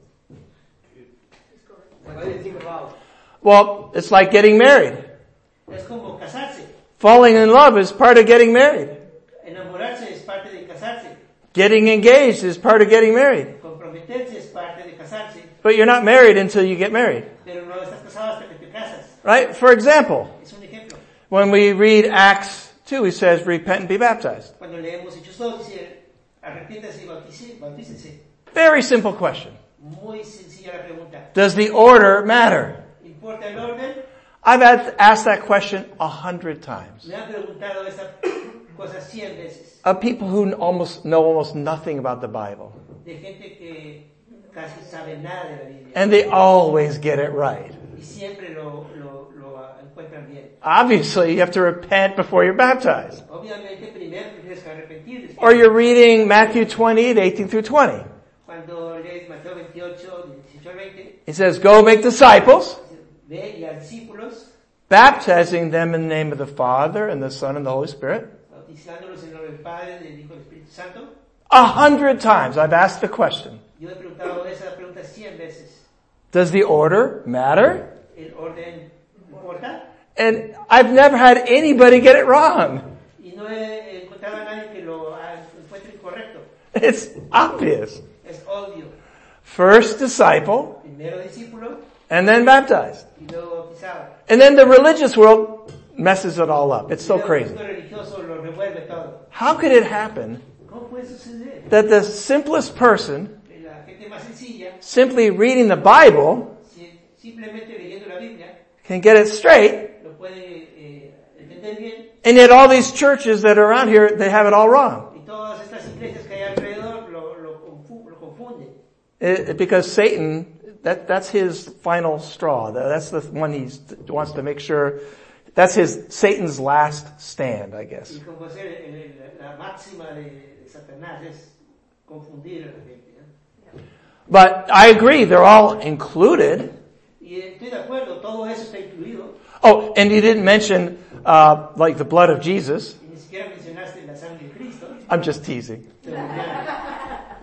What do you think about? Well, it's like getting married. Es como casarse. Falling in love is part of getting married. Enamorarse es parte de casarse. Getting engaged is part of getting married. Comprometerse es parte de casarse. But you're not married until you get married. Pero no estás casado hasta que te casas. Right? For example, Es un ejemplo. when we read Acts two, it says, repent and be baptized. Cuando leemos Hechos dos, dice, arrepiéntase y bautice- bautícense. Very simple question. Muy sencilla la pregunta. Does the order matter? ¿Importa el orden? I've had asked that question a hundred times. Me han preguntado esta cosa cien veces. Of people who almost know almost nothing about the Bible. De gente que casi sabe nada de la Biblia. And they always get it right. Y siempre lo, lo, lo ah, encuentran bien. Obviously, you have to repent before you're baptized. Obviamente, primero tienes que arrepentir. Or you're reading Matthew twenty-eight, eighteen through twenty. Cuando lees Mateo veintiocho, dieciocho al veinte, It says, go make disciples, ve y a discípulos, baptizing them in the name of the Father and the Son and the Holy Spirit. bautizándolos en nombre del Padre, del Hijo y del Espíritu Santo. A hundred times I've asked the question, Yo he preguntado esa pregunta cien veces. does the order matter? ¿El orden importa? And I've never had anybody get it wrong. Y no he encontrado a nadie que lo ah, encuentre incorrecto. It's obvious. Es obvio. First disciple, Primero discípulo and then baptized. y luego bautizado. And then the religious world messes it all up. It's so Y luego crazy. el mundo religioso lo revuelve todo. How could it happen ¿Cómo puede suceder? that the simplest person, Que la gente más sencilla, simply reading the Bible, si- simplemente leyendo la Biblia, can get it straight, lo puede eh, entender bien? and yet all these churches that are around here, they have it all wrong? Y todas estas iglesias que hay alrededor lo, lo, confu- lo confunden. It, it- because Satan, that, that's his final straw. That- That's the one he wants to make sure, that's his, Satan's last stand, I guess. Y como ser el- el- la máxima de, de Satanás es confundir a la gente. ¿no? But I agree, they're all included. Y estoy de acuerdo, todo eso está incluido. Oh, and you didn't mention, uh, like the blood of Jesus. Y ni siquiera mencionaste la sangre de Cristo. I'm just teasing. Pero ya,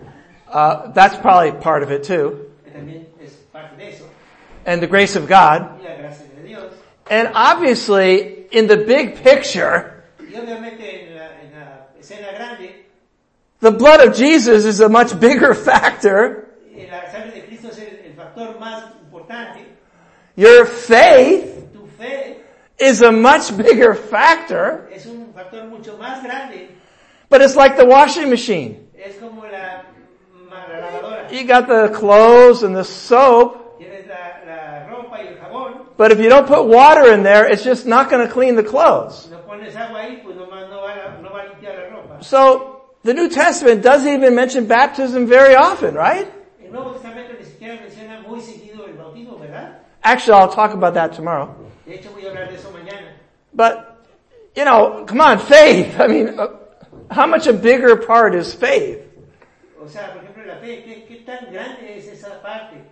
Uh, that's probably part of it too. que también es parte de eso. And the grace of God. Y la gracia de Dios. And obviously, in the big picture, Y obviamente en la, en la escena grande, the blood of Jesus is a much bigger factor. eh, la sangre de Cristo es el, el factor más importante. Your faith Tu fe is a much bigger factor. es un factor mucho más grande. But it's like the washing machine. Es como la, ma- la lavadora. You got the clothes and the soap, Tienes la, la ropa y el jabón. but if you don't put water in there, it's just not going to clean the clothes. Si no pones agua ahí, pues no, va- no, va, a- no va a limpiar la ropa. So, the New Testament doesn't even mention baptism very often, right? El Nuevo Testamento ni siquiera menciona muy seguido el bautismo, ¿verdad? Actually, I'll talk about that tomorrow. De hecho, voy a hablar de eso mañana. But, you know, come on, faith. I mean, uh, how much a bigger part is faith? O sea, por ejemplo, la fe, ¿qué, qué tan grande es esa parte?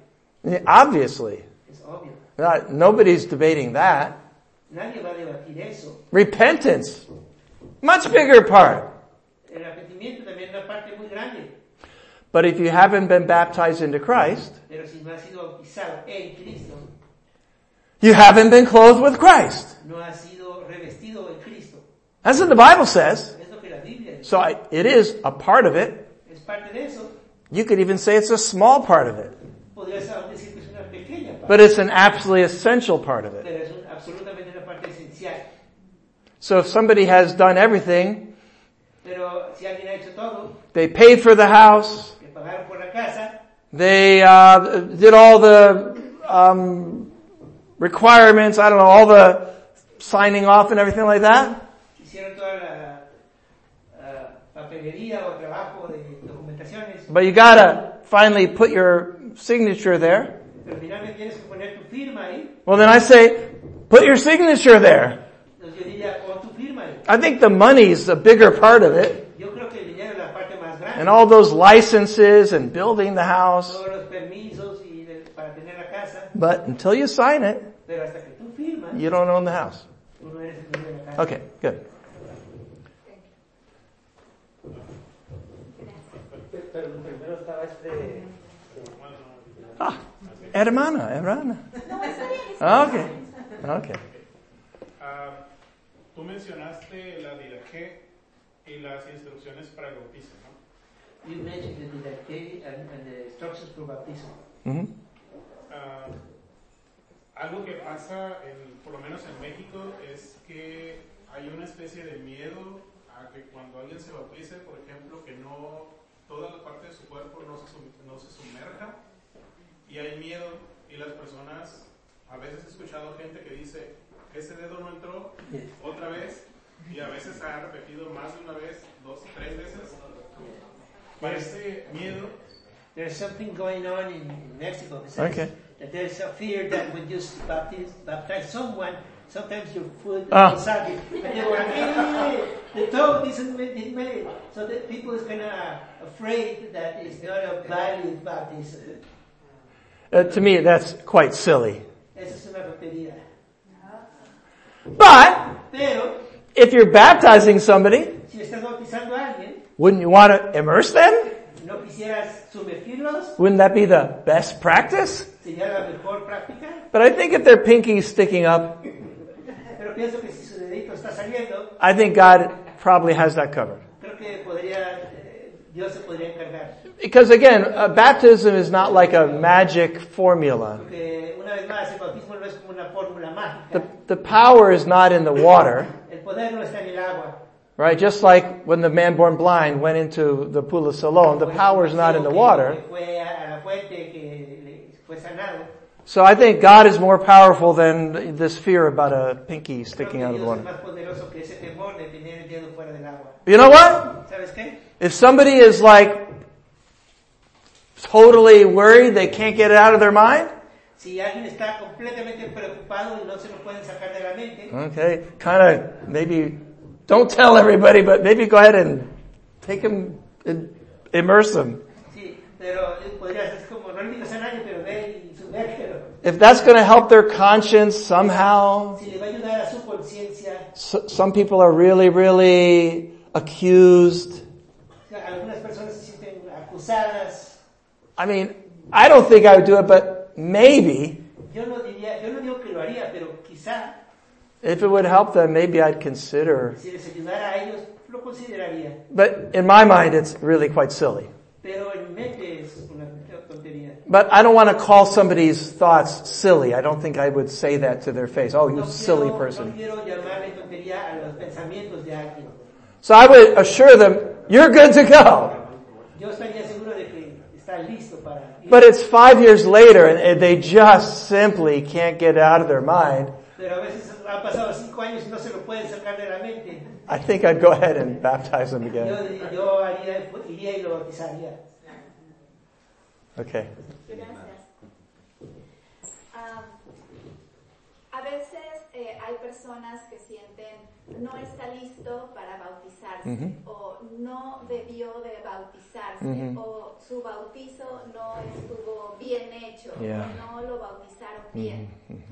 Obviously. Es obvio. Not, nobody's debating that. Nadie va a debatir eso. Repentance. Much bigger part. El arrepentimiento también es una parte muy grande. But if you haven't been baptized into Christ, Pero si no has sido bautizado en Cristo, you haven't been clothed with Christ. no has sido revestido en Cristo. That's what the Bible says. Es lo que la Biblia dice. So I, it is a part of it. Es parte de eso. You could even say it's a small part of it. Podrías decir que es una pequeña parte. But it's an absolutely essential part of it. Pero es un, absolutamente una parte esencial. So if somebody has done everything, Pero si alguien ha hecho todo, they paid for the house, que pagaron por la casa, they uh, did all the um, requirements, I don't know, all the signing off and everything like that, hicieron toda la uh, papelería o trabajo de documentaciones, but you gotta finally put your signature there. pero finalmente tienes que poner tu firma ahí. Well, then I say, put your signature there. Entonces yo diría, pon tu firma ahí. I think the money's a bigger part of it. Yo creo que el dinero es la parte más grande. And all those licenses and building the house. Todos los permisos y de, para tener la casa. But until you sign it, Pero hasta que tú firmas, you don't own the house. tú no eres el dueño de la casa. Okay, good. Pero primero estaba este... Ah, hermana, hermana. No, está bien. está Okay, bien. okay. Ah, tú mencionaste la Didache y las instrucciones para el bautismo, ¿no? You mentioned the didache and, and the instructions for baptism. Mm-hmm. Ah, algo que pasa, en, por lo menos en México, es que hay una especie de miedo a que cuando alguien se bautice, por ejemplo, que no toda la parte de su cuerpo no se, no se sumerja, y hay miedo, y las personas, a veces he escuchado gente que dice, ese dedo no entró, otra vez, y a veces ha repetido más de una vez, dos, tres veces. Parece miedo. There's something going on in, in Mexico that says Okay. that there's a fear that when you baptize, baptize someone, sometimes your foot Ah. is soggy. And they go, hey, the toe isn't made, made. So that people is kind of afraid that it's not a valid baptism. Uh, to me, that's quite silly. Esa es una tontería. But, Pero, if you're baptizing somebody, si estás bautizando a alguien, wouldn't you want to immerse them? ¿no quisieras sumergirlos? Wouldn't that be the best practice? ¿Sería la mejor práctica? But I think if their pinky's sticking up, Pero pienso que si su dedito está saliendo, I think God probably has that covered. creo que podría, eh, Dios se podría encargar. Because again, uh, baptism is not like a magic formula. Porque una vez más, el bautismo no es como una fórmula The, mágica. the power is not in the water, El poder no está en el agua. right? Just like when the man born blind went into the pool of Siloam, the power is not in the water. Que fue a la fuente, que le fue sanado. So I think God is more powerful than this fear about a pinky Creo sticking que out of the Dios es water. más poderoso que ese temor de tener el dedo fuera del agua. You know what? ¿Sabes qué? If somebody is like totally worried they can't get it out of their mind, Si alguien está completamente preocupado y no se lo pueden sacar de la mente, okay, kind of maybe don't tell everybody, but maybe go ahead and take them, and immerse them. sí, pero eh, podrías, es como, no le digas a nadie, pero ve y sumérgelo. If that's going to help their conscience somehow, Si le va a ayudar a su conciencia, so, some people are really, really accused. o sea, algunas personas se sienten acusadas. I mean, I don't think I would do it, but maybe Yo no diría, yo no digo que lo haría, pero quizá if it would help them, maybe I'd consider. si les ayudara a ellos, lo consideraría. But in my mind, it's really quite silly. Pero en mi mente es una tontería. But I don't want to call somebody's thoughts silly. I don't think I would say that to their face. Oh, you No silly quiero, no person. quiero llamarle tontería a los pensamientos de alguien. So I would assure them, you're good to go. Yo estaría seguro de que está listo para ir. But it's five years later and they just simply can't get it out of their mind. Pero a veces han pasado cinco años y no se lo pueden sacar de la mente. I think I'd go ahead and baptize them Yo, again. yo haría, iría y lo bautizaría. Okay. Gracias. Ah, a veces eh, hay personas que sienten no está listo para bautizarse Mhm. o no debió de bautizarse Mhm. o su bautizo no estuvo bien hecho Yeah. o no lo bautizaron bien.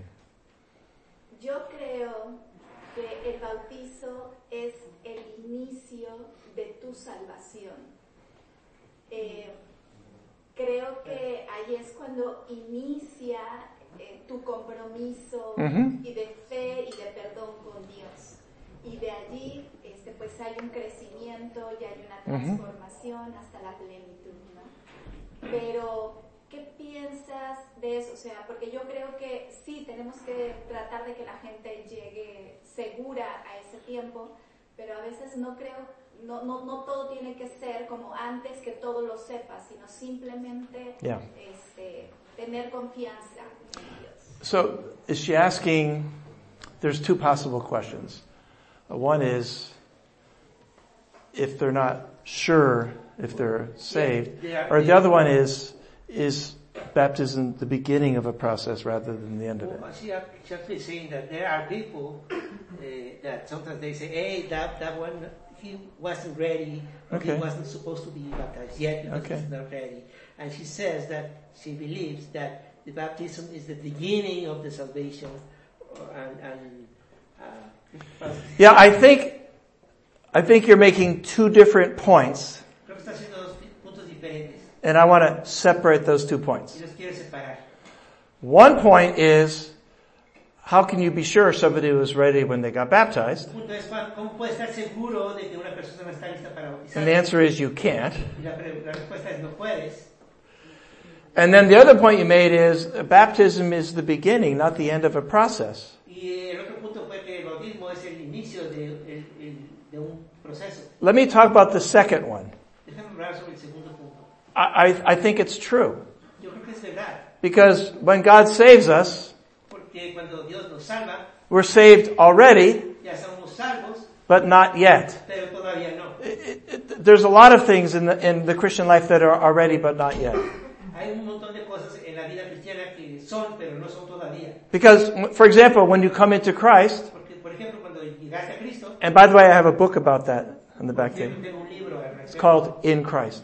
Mhm. Yo creo que el bautizo es el inicio de tu salvación. Eh, creo que ahí es cuando inicia eh, tu compromiso Mhm. y de fe y de perdón con Dios. Y de allí este, pues hay un crecimiento y hay una Mhm. transformación hasta la plenitud, ¿no? Pero, ¿qué piensas de eso? O sea, porque yo creo que sí, tenemos que tratar de que la gente llegue segura a ese tiempo, pero a veces no creo, no, no, no todo tiene que ser como antes que todo lo sepas, sino simplemente Yeah. este, tener confianza en Dios. So, is she asking, there's two possible questions. Uh, One is, if they're not sure if they're saved, Yeah, or the other one is, is baptism the beginning of a process rather than the end of it? Well, she, ac- she actually saying that there are people uh, that sometimes they say, hey, that, that one, he wasn't ready, or Okay. he wasn't supposed to be baptized yet because Okay. he's not ready. And she says that she believes that the baptism is the beginning of the salvation, or- and, and uh, Yeah, I think, I think you're making two different points, creo que está haciendo dos pi- puntos diferentes and I want to separate those two points. y los quiere separar. One point is, how can you be sure somebody was ready when they got baptized? El punto es, ¿cuán- ¿cómo puede estar seguro de que una persona no está lista para bautizarse? And the answer is you can't. Y la, pre- la respuesta es no puedes. And then the other point you made is uh, baptism is the beginning, not the end of a process. Y el otro punto fue que el bautismo es el inicio de, el- el- de un proceso. Let me talk about the second one. Déjame hablar sobre el segundo punto. I, I, I think it's true. Yo creo que es verdad, Because when God saves us, porque cuando Dios nos salva, we're saved already, ya somos salvos, but not yet. pero todavía no. It, it, there's a lot of things in the, in the Christian life that are already, but not yet. Hay un montón de cosas en la vida cristiana que son, pero no son todavía. Because, for example, when you come into Christ, Porque, por ejemplo, cuando llegaste a Cristo, and by the way, I have a book about that on the back yo there. tengo un libro al It's respecto. called In Christ.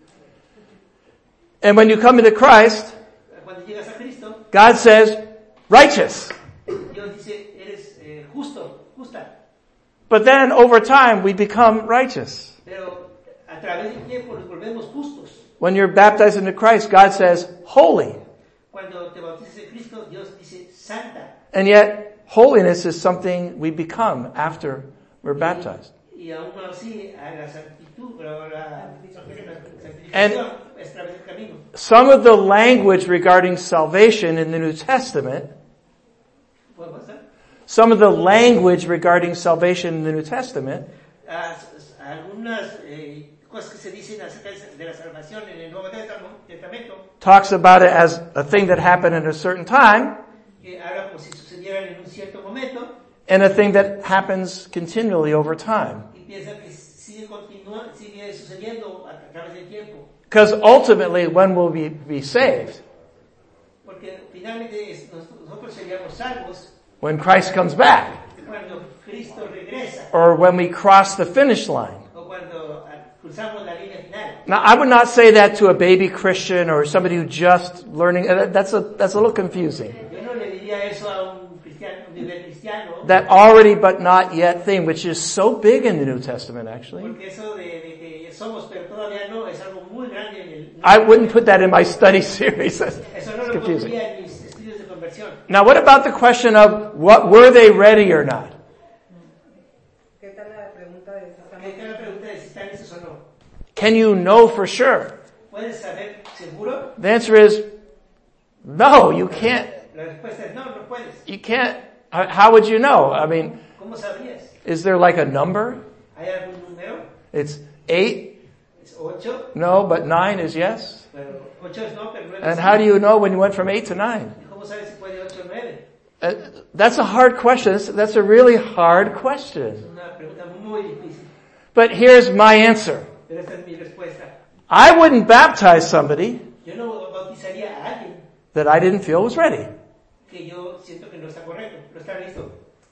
And when you come into Christ, Cuando llegas a Cristo, God says, righteous. Dios dice, eres eh, justo, justa. But then over time, we become righteous. Pero a través del tiempo nos volvemos justos. When you're baptized into Christ, God says, holy. Cuando te bautizas en Cristo, Dios dice santa. And yet, holiness is something we become after we're baptized. Y aún así, a la santitud, pero la santificación And- es a través del camino. Some of the language regarding salvation in the New Testament, ¿Puedo pasar? some of the language regarding salvation in the New Testament Ah, s- algunas eh, cosas que se dicen acerca de la salvación en el Nuevo Testamento, talks about it as a thing that happened at a certain time que habla como si sucedieran en un cierto momento, and a thing that happens continually over time. y piensa que sigue, continua, sigue sucediendo a través del tiempo. Because ultimately, when will we be saved? Porque finalmente es- nos- nosotros seríamos salvos When Christ comes back, cuando Cristo regresa, or when we cross the finish line. o cuando ah, cruzamos la línea final. Now, I would not say that to a baby Christian or somebody who just learning. uh, That's a that's a little confusing. Yo no le diría eso a un cristiano, un nivel cristiano, That already but not yet thing, which is so big in the New Testament, actually. porque eso de, de que somos pero todavía no es algo muy grande en el... I wouldn't put that in my study series. That's Eso no lo confusing. pondría en mis estudios de conversión. Now, what about the question of what were they ready or not? ¿Qué tal la pregunta de ¿Qué es la pregunta de si están listos o no? Can you know for sure? ¿Puedes saber seguro? The answer is no. You can't. La respuesta es no, no puedes. You can't. How how would you know? I mean, ¿Cómo sabrías? is there like a number? ¿Hay algún número? It's eight. ¿Es ocho? No, but nine is yes. Pero ocho es no, pero nueve And sí. how do you know when you went from eight to nine? ¿Y cómo sabes si puede ocho o nueve? Uh, that's a hard question. That's, that's a really hard Es question. una pregunta muy difícil. But here's my answer. Pero esta es mi respuesta. I wouldn't baptize somebody Yo no bautizaría a alguien that I didn't feel was ready. que yo siento que no está correcto, no está listo.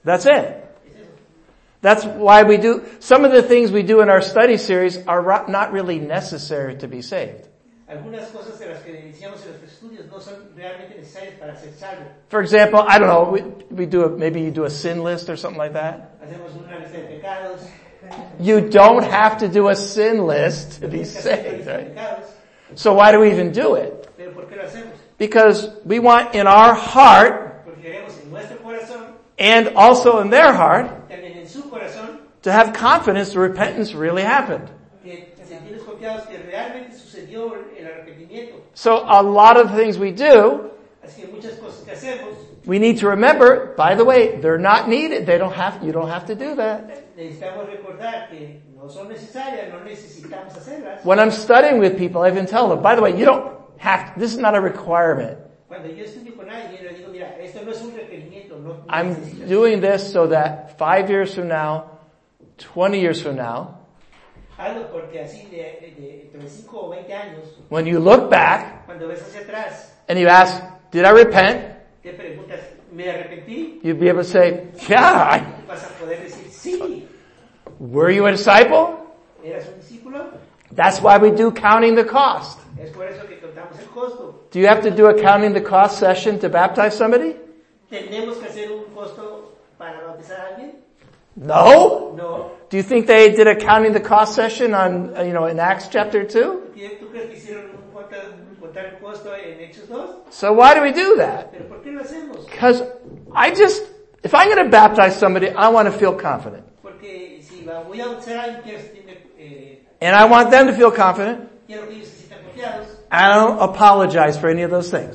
That's it. That's why we do, some of the things we do in our study series are not really necessary to be saved. Algunas cosas de las que decíamos en los estudios no son realmente necesarias para ser salvo. For example, I don't know, we, we do a, maybe you do a sin list or something like that. Hacemos una lista de pecados. You don't have to do a sin list to be saved, right? So why do we even do it? Pero ¿por qué lo hacemos? Because we want in our heart, Porque queremos en nuestro corazón, and also in their heart, también en su corazón, to have confidence the repentance really happened. que sentirnos confiados que realmente sucedió el arrepentimiento. So a lot of things we do, Así que muchas cosas que hacemos, we need to remember, by the way, they're not needed. They don't have, you don't have to do that. necesitamos recordar que no son necesarias, no necesitamos hacerlas. When I'm studying with people, I even tell them, by the way, you don't have to, this is not a requirement. Cuando yo estudio con alguien, le digo, mira, esto no es un requerimiento, no, no I'm necesitas. doing this so that five years from now, twenty years from now, Algo porque así de, de, de cinco o veinte años, when you look back cuando ves hacia atrás, and you ask, did I repent? te preguntas, ¿me arrepentí? You'd be able to say, yeah, I, Vas a poder decir, sí. were you a disciple? ¿Eras un discípulo? That's why we do counting the cost. Es por eso que contamos el costo. Do you have to do a counting the cost session to baptize somebody? ¿Tenemos que hacer un costo para bautizar a alguien? No. No. Do you think they did a counting the cost session on, uh, you know, in Acts chapter two? ¿Tú crees que hicieron un contar, contar el costo en Hechos dos? So why do we do that? ¿Pero por qué lo hacemos? Because I just, if I'm going to baptize somebody, I want to feel confident. Porque si la voy a bautizar a alguien, quiero, eh, And I want them to feel confident. quiero que ellos se sientan confiados. I don't apologize for any of those things.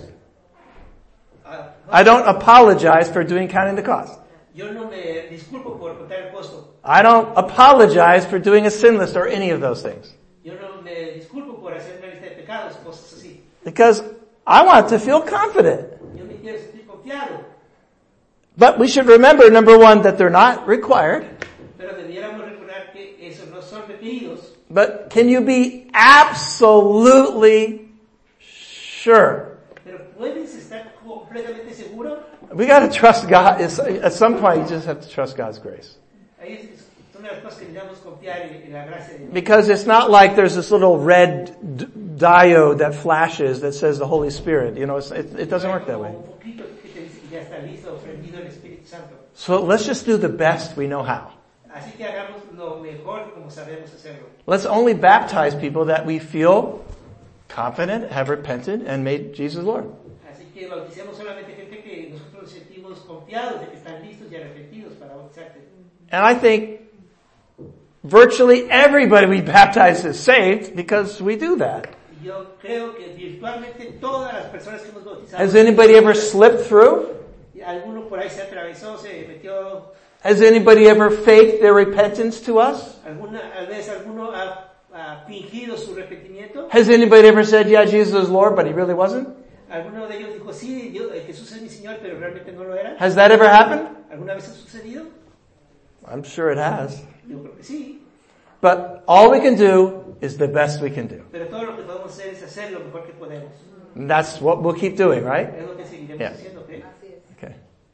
Ah, no, I don't apologize for doing counting the cost. Yo no me disculpo por contar el costo. I don't apologize for doing a sin list or any of those things. Yo no me disculpo por hacer una lista de pecados, cosas así. Because I want to feel confident. Yo me quiero sentir confiado. But we should remember, number one, that they're not required. Pero debiéramos recordar que esos no son requeridos. But can you be absolutely sure? Pero puedes estar completamente seguro. We got to trust God. It's, at some point, you just have to trust God's grace. Ahí es, es una de las cosas que debemos confiar en, en la gracia de Dios. Because it's not like there's this little red d- diode that flashes that says the Holy Spirit. You know, it's, it, it doesn't work that way. Un poquito que te dice que ya está listo, prendido el Espíritu Santo. So let's just do the best we know how. Así que hagamos lo mejor como sabemos hacerlo. Let's only baptize people that we feel confident, have repented, and made Jesus Lord. Así que bauticemos solamente gente que nosotros nos sentimos confiados de que están listos y arrepentidos para bautizarte. And I think virtually everybody we baptize is saved because we do that. Y yo creo que virtualmente todas las personas que hemos bautizado. Has anybody ever slipped through? Alguno por ahí se atravesó, se metió. Has anybody ever faked their repentance to us? Alguna a vez alguno ha, ha fingido su arrepentimiento. Has anybody ever said, yeah, Jesus is Lord, but he really wasn't? Alguno de ellos dijo, sí, Dios, eh, Jesús es mi Señor, pero realmente no lo era. Has that ever happened? ¿Alguna vez ha sucedido? I'm sure it has. Yo creo que sí. But all we can do is the best we can do. Pero todo lo que podemos hacer es hacer lo mejor que podemos. And that's what we'll keep doing, right? Es lo que seguiremos Yeah. haciendo, ¿ok? Así es. Okay.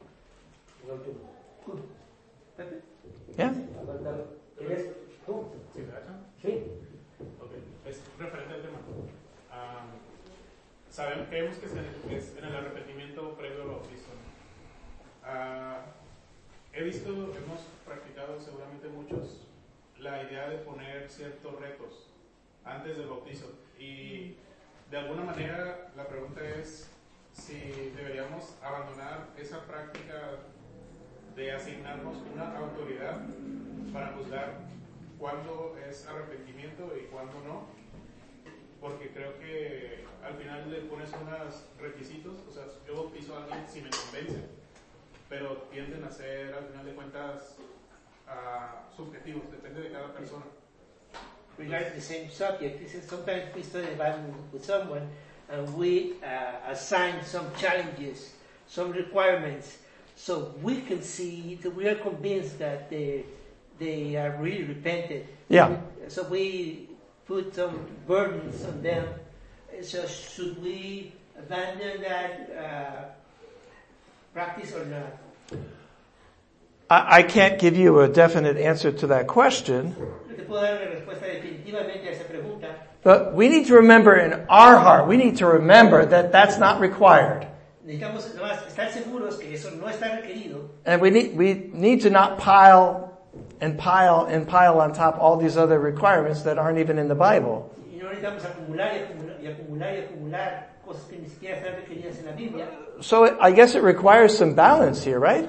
Pepe. Yeah? ¿Eres tú? ¿Sí, verdad? Sí. Ok, es referente al tema. Ah, sabemos, creemos que es en, es en el arrepentimiento previo al bautizo. Ah, he visto, hemos practicado seguramente muchos la idea de poner ciertos retos antes del bautizo. Y de alguna manera la pregunta es si deberíamos abandonar esa práctica de asignarnos una autoridad para juzgar cuándo es arrepentimiento y cuándo no, porque creo que al final le pones unos requisitos, o sea, yo bautizo a alguien si me convence, pero tienden a ser al final de cuentas uh, subjetivos, depende de cada persona. Regarding the same subject, this is sometimes we study the Bible with someone and we uh, assign some challenges, some requirements, so we can see that we are convinced that they they are really repented. Yeah. So we put some burdens on them. So should we abandon that uh, practice or not? I, I can't give you a definite answer to that question. No te puedo dar una respuesta definitivamente a esa pregunta. But we need to remember in our heart, we need to remember that that's not required. Necesitamos nomás estar seguros que eso no está requerido. And we need, we need to not pile and pile and pile on top all these other requirements that aren't even in the Bible. Y no necesitamos acumular y acumular y acumular y acumular cosas que ni siquiera están requeridas en la Biblia. So it, I guess it requires some balance here, right?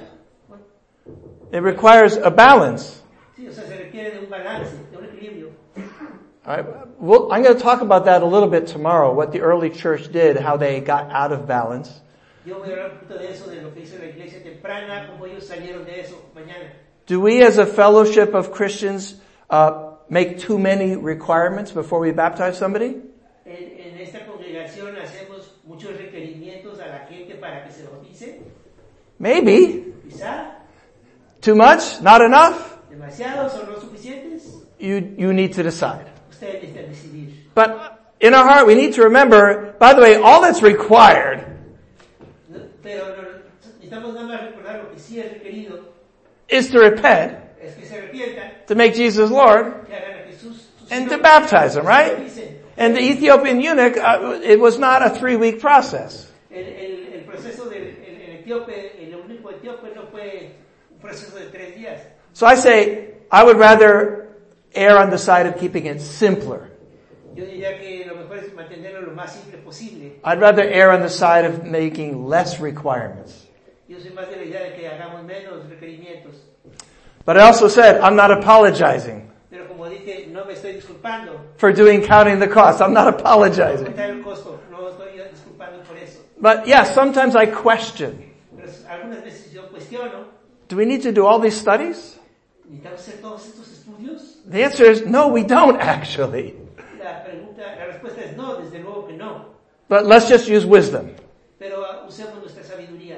It requires a balance. Sí, o sea, se requiere de un balance, de un equilibrio. All right. Well, I'm going to talk about that a little bit tomorrow, what the early church did, how they got out of balance. Yo voy a hablar un poquito de eso, de lo que hizo la iglesia temprana, cómo ellos salieron de eso mañana. Do we as a fellowship of Christians uh, make too many requirements before we baptize somebody? En, en esta congregación hacemos muchos requerimientos a la gente para que se bautice. Maybe. Quizá. Too much? Not enough? Demasiados o no suficientes. You, you need to decide. Ustedes necesitan decidir. But in our heart we need to remember, by the way, all that's required Pero necesitamos nada más recordar lo que sí es requerido. Is to repent, Es que se arrepientan, to make Jesus Lord, que hagan a Jesús su and Señor, to baptize him, que se right? bauticen. And the Ethiopian eunuch, uh, it was not a three-week process. El, el, el proceso del el, el etíope, el único etíope no fue un proceso de tres días. So I say, I would rather err on the side of keeping it simpler. Yo diría que lo mejor es mantenerlo lo más simple posible. I'd rather err on the side of making less requirements. Yo soy más de la idea de que hagamos menos requerimientos. But I also said, I'm not apologizing Pero como dije, no me estoy disculpando for doing counting the cost. I'm not por apologizing. contar el costo. No estoy disculpando por eso. But yes, sometimes I question. Pero algunas veces yo cuestiono, Do we need to do all these studies? ¿necesitamos hacer todos estos estudios? The answer is no, we don't actually. La pregunta, la respuesta es no, desde luego que no. But let's just use wisdom. Pero uh, usemos nuestra sabiduría.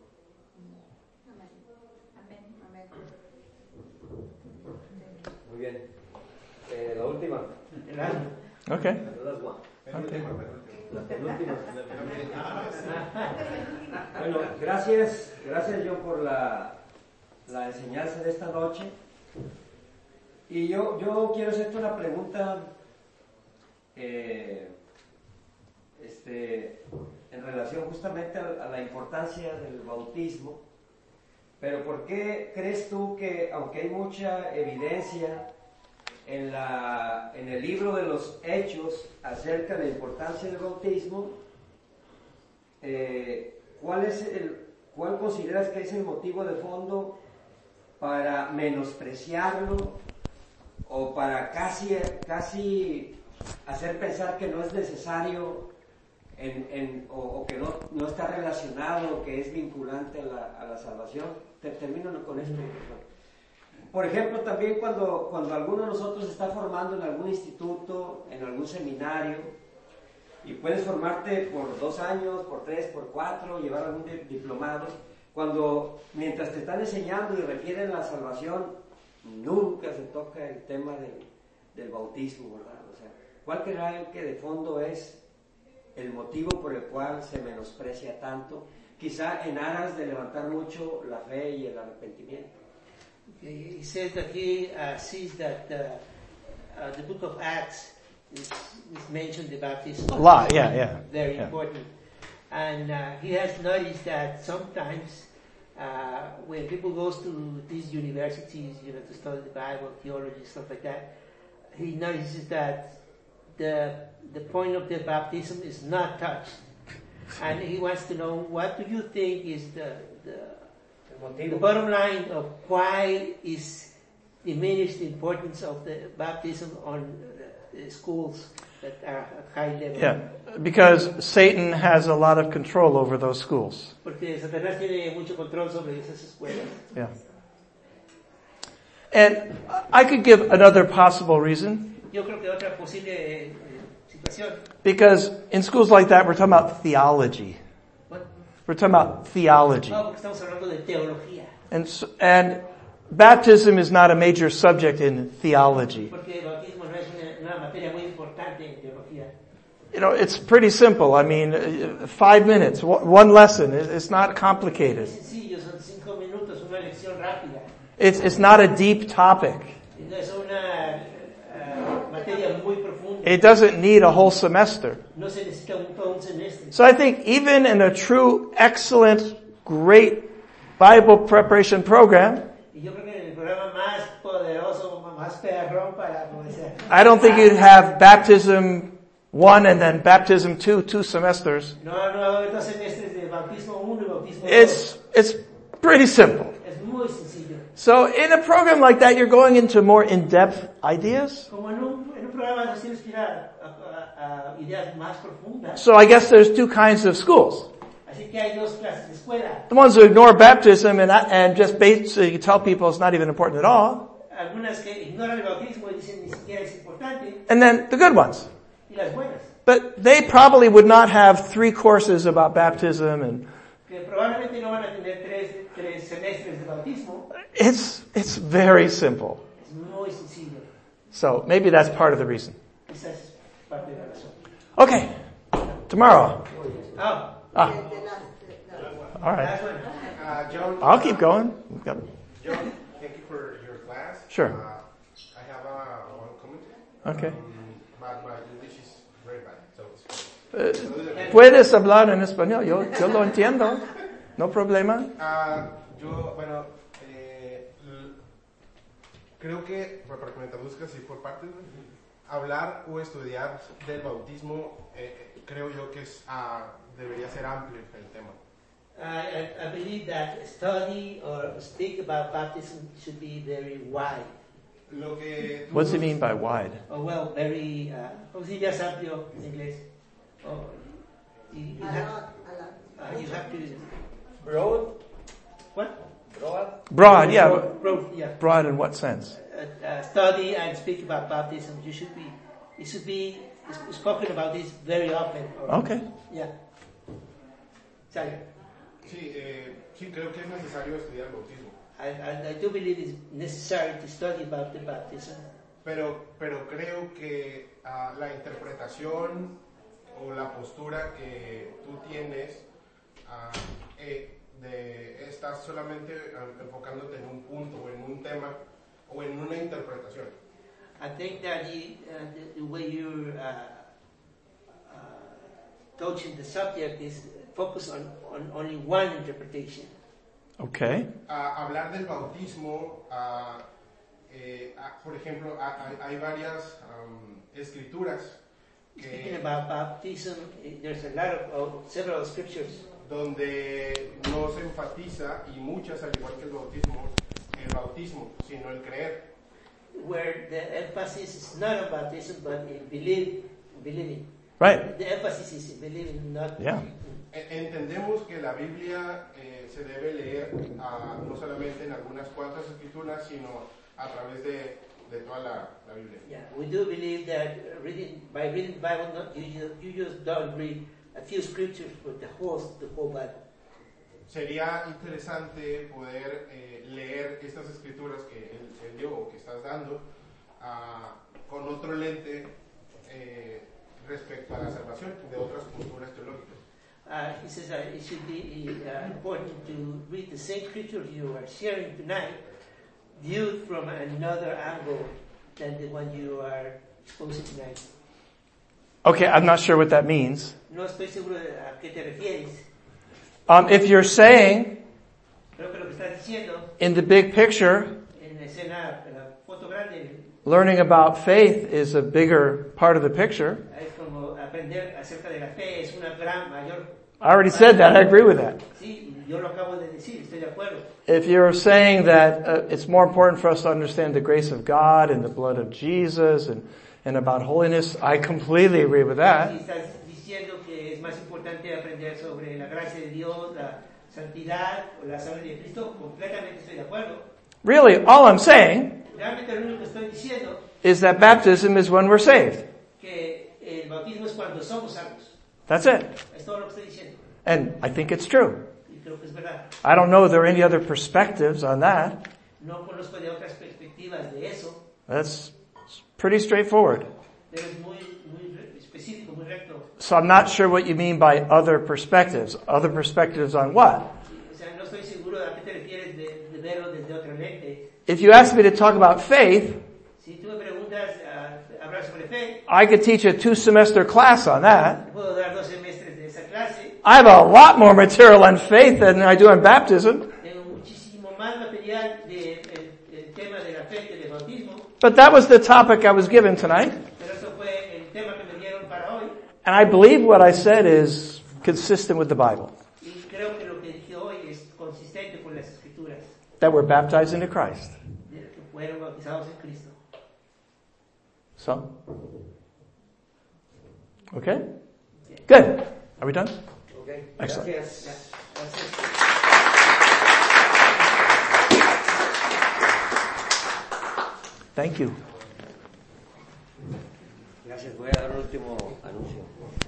Muy bien. Eh, la última. El asno. Okay. La last one. La penúltima. Bueno, gracias, gracias John por la, la enseñanza de esta noche. Y yo, yo quiero hacerte una pregunta eh, este, en relación justamente a, a la importancia del bautismo. Pero ¿por qué crees tú que, aunque hay mucha evidencia en, la, en el libro de los Hechos acerca de la importancia del bautismo, eh, ¿cuál es el, cuál consideras que es el motivo de fondo para menospreciarlo o para casi, casi hacer pensar que no es necesario en, en, o, o que no, no está relacionado o que es vinculante a la, a la salvación? Te, termino con esto. Por ejemplo, también cuando, cuando alguno de nosotros está formando en algún instituto, en algún seminario, y puedes formarte por dos años, por tres, por cuatro, llevar algún di- diplomado, cuando mientras te están enseñando y refieren la salvación, nunca se toca el tema del, del bautismo, ¿verdad? O sea, ¿cuál crees que de fondo es el motivo por el cual se menosprecia tanto? Quizá en aras de levantar mucho la fe y el arrepentimiento. Okay, he says that he uh, sees that uh, uh, the book of Acts is, is mentioned the baptism. A lot, yeah, yeah. Very yeah. important. And uh, he has noticed that sometimes uh, when people goes to these universities, you know, to study the Bible, theology, stuff like that, he notices that the the point of the baptism is not touched. And he wants to know, what do you think is the, the, the bottom line of why is diminished the importance of the baptism on uh, schools that are at high level? Yeah, because Satan has a lot of control over those schools. Porque Satanás tiene mucho control sobre esas escuelas. Yeah. And I could give another possible reason. Yo creo que otra posible eh, situación. Because in schools like that, we're talking about theology. What? We're talking about theology. No, porque estamos hablando de teología. And, so, and baptism is not a major subject in theology. Porque el bautismo no es una, una materia muy importante en teología. You know, it's pretty simple. I mean, uh, five minutes, one lesson. It's not Es complicated. sencillo, son cinco minutos, una lección rápida. It's, it's not a deep topic. No es una uh, materia muy profunda. It doesn't need a whole semester. No se necesita un, todo un semestre. So I think even in a true, excellent, great Bible preparation program, Y yo creo que en el programa más poderoso, más perrón para como decía, I don't think you'd have baptism one and then baptism two, two semesters. no, no, dos semestres de bautismo uno y bautismo dos. It's, it's pretty simple. Es muy sencillo. So in a program like that, you're going into more in-depth ideas. Como en un, en un programa así nos tira a, a, a ideas más profundas. So I guess there's two kinds of schools. Así que hay dos clases de escuela. The ones who ignore baptism and, and just basically tell people it's not even important at all. Algunas que ignoran el bautismo y dicen ni siquiera es importante. And then the good ones. Y las buenas. But they probably would not have three courses about baptism and Que probablemente no van a tener tres, tres semestres de bautismo. it's, it's very simple. Es muy sencillo. So maybe that's part of the reason. Esa es parte de la razón. Okay. Tomorrow. Ah, Ah. All right. that's one. Uh, John, I'll keep going. We've got- John, thank you for your class. Sure. Uh, I have uh, one comment. Okay. Um, but my English is very bad, so it's Eh, Puedes hablar en español, yo, yo lo entiendo. No problema. Ah, yo, bueno, eh, l- creo que, bueno, para que me traduzcas y por parte, hablar o estudiar del bautismo, eh, creo yo que es, ah, debería ser amplio el tema. I, I, I believe that study or speak about baptism should be very wide. Lo que tú- What does he mean by wide? Or well, very, uh, ¿cómo se dice amplio en inglés? Oh, you, you, have, uh, you have to, Broad? what? Broad? Broad, yeah. Broad, broad, yeah. Broad in what sense? Uh, uh, study and speak about baptism. You should be, it should be it's spoken about this very often. Or, Okay. Yeah. Sorry. Sí, eh, sí, creo que es necesario estudiar el bautismo. I, I, I do believe it's necessary to study about the baptism. Pero, pero creo que ah, la interpretación o la postura que tú tienes, ah, eh, de, estás solamente ah, enfocándote en un punto o en un tema o en una interpretación. I think that you, uh, the, the way you're uh, uh, coaching the subject is focus on, on only one interpretation. Okay. Ah, hablar del bautismo, ah, eh, ah, por ejemplo, ah, hay, hay varias um, escrituras Speaking que, about baptism, eh, there's a lot of, of several scriptures donde no se enfatiza, y muchas al igual que el bautismo, el bautismo, sino el creer. where the emphasis is not on baptism but in believe, believing. Right. The emphasis is in believing, not. Yeah. E- Entendemos que la Biblia eh, se debe leer ah, no solamente en algunas cuantas escrituras, sino a través de, de toda la, la Biblia. Yeah, we do believe that reading by reading the Bible, not you just, you just don't read a few scriptures, but the whole the whole Bible. Sería interesante poder eh, leer estas escrituras que él, él dio o que estás dando ah, con otro lente eh, respecto a la salvación de otras culturas teológicas. Uh, he says that it should be uh, important to read the same scripture you are sharing tonight, viewed from another angle than the one you are exposing tonight. Okay, I'm not sure what that means. No estoy seguro de a qué te refieres. Um, if you're saying, Creo que lo que estás diciendo in the big picture, en la escena, en la foto grande, learning about faith is a bigger part of the picture. es como aprender acerca de la fe, es una gran mayor. I already said that. I agree with that. Sí, yo lo acabo de decir, estoy de acuerdo. If you're saying that uh, it's more important for us to understand the grace of God and the blood of Jesus and, and about holiness, I completely agree with Si that. estás diciendo que es más importante aprender sobre la gracia de Dios, la santidad o la sangre de Cristo, completamente estoy de acuerdo. Really, all I'm saying Realmente lo único que estoy diciendo is that baptism is when we're saved. que el bautismo es cuando somos salvos. That's it. Es todo lo que estoy diciendo. And I think it's true. Y creo que es verdad. I don't know if there are any other perspectives on that. No conozco de otras perspectivas de eso, That's pretty straightforward. pero es muy, muy re- específico, muy recto. So I'm not sure what you mean by other perspectives. Other perspectives on what? O sea, no estoy seguro de a qué te refieres de, de verlo desde otra lente. If you ask me to talk about faith, Si tú me preguntas uh, hablar sobre fe, I could teach a two-semester class on that. te puedo dar dos semestres de esa clase. I have a lot more material on faith than I do on baptism. Tengo muchísimo más material del de, el tema de la fe que del bautismo, But that was the topic I was given tonight. pero eso fue el tema que me dieron para hoy. And I believe what I said is consistent with the Bible. Y creo que lo que dije hoy es consistente con las escrituras, That we're baptized into Christ. de que fueron bautizados en Cristo. So? Okay? Good. Are we done? Okay. Excellent. Gracias. Gracias. Thank you. Gracias. Voy a dar un último anuncio.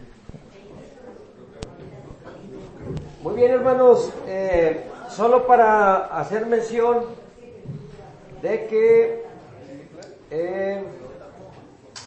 Muy bien, hermanos. Eh, solo para hacer mención de que eh,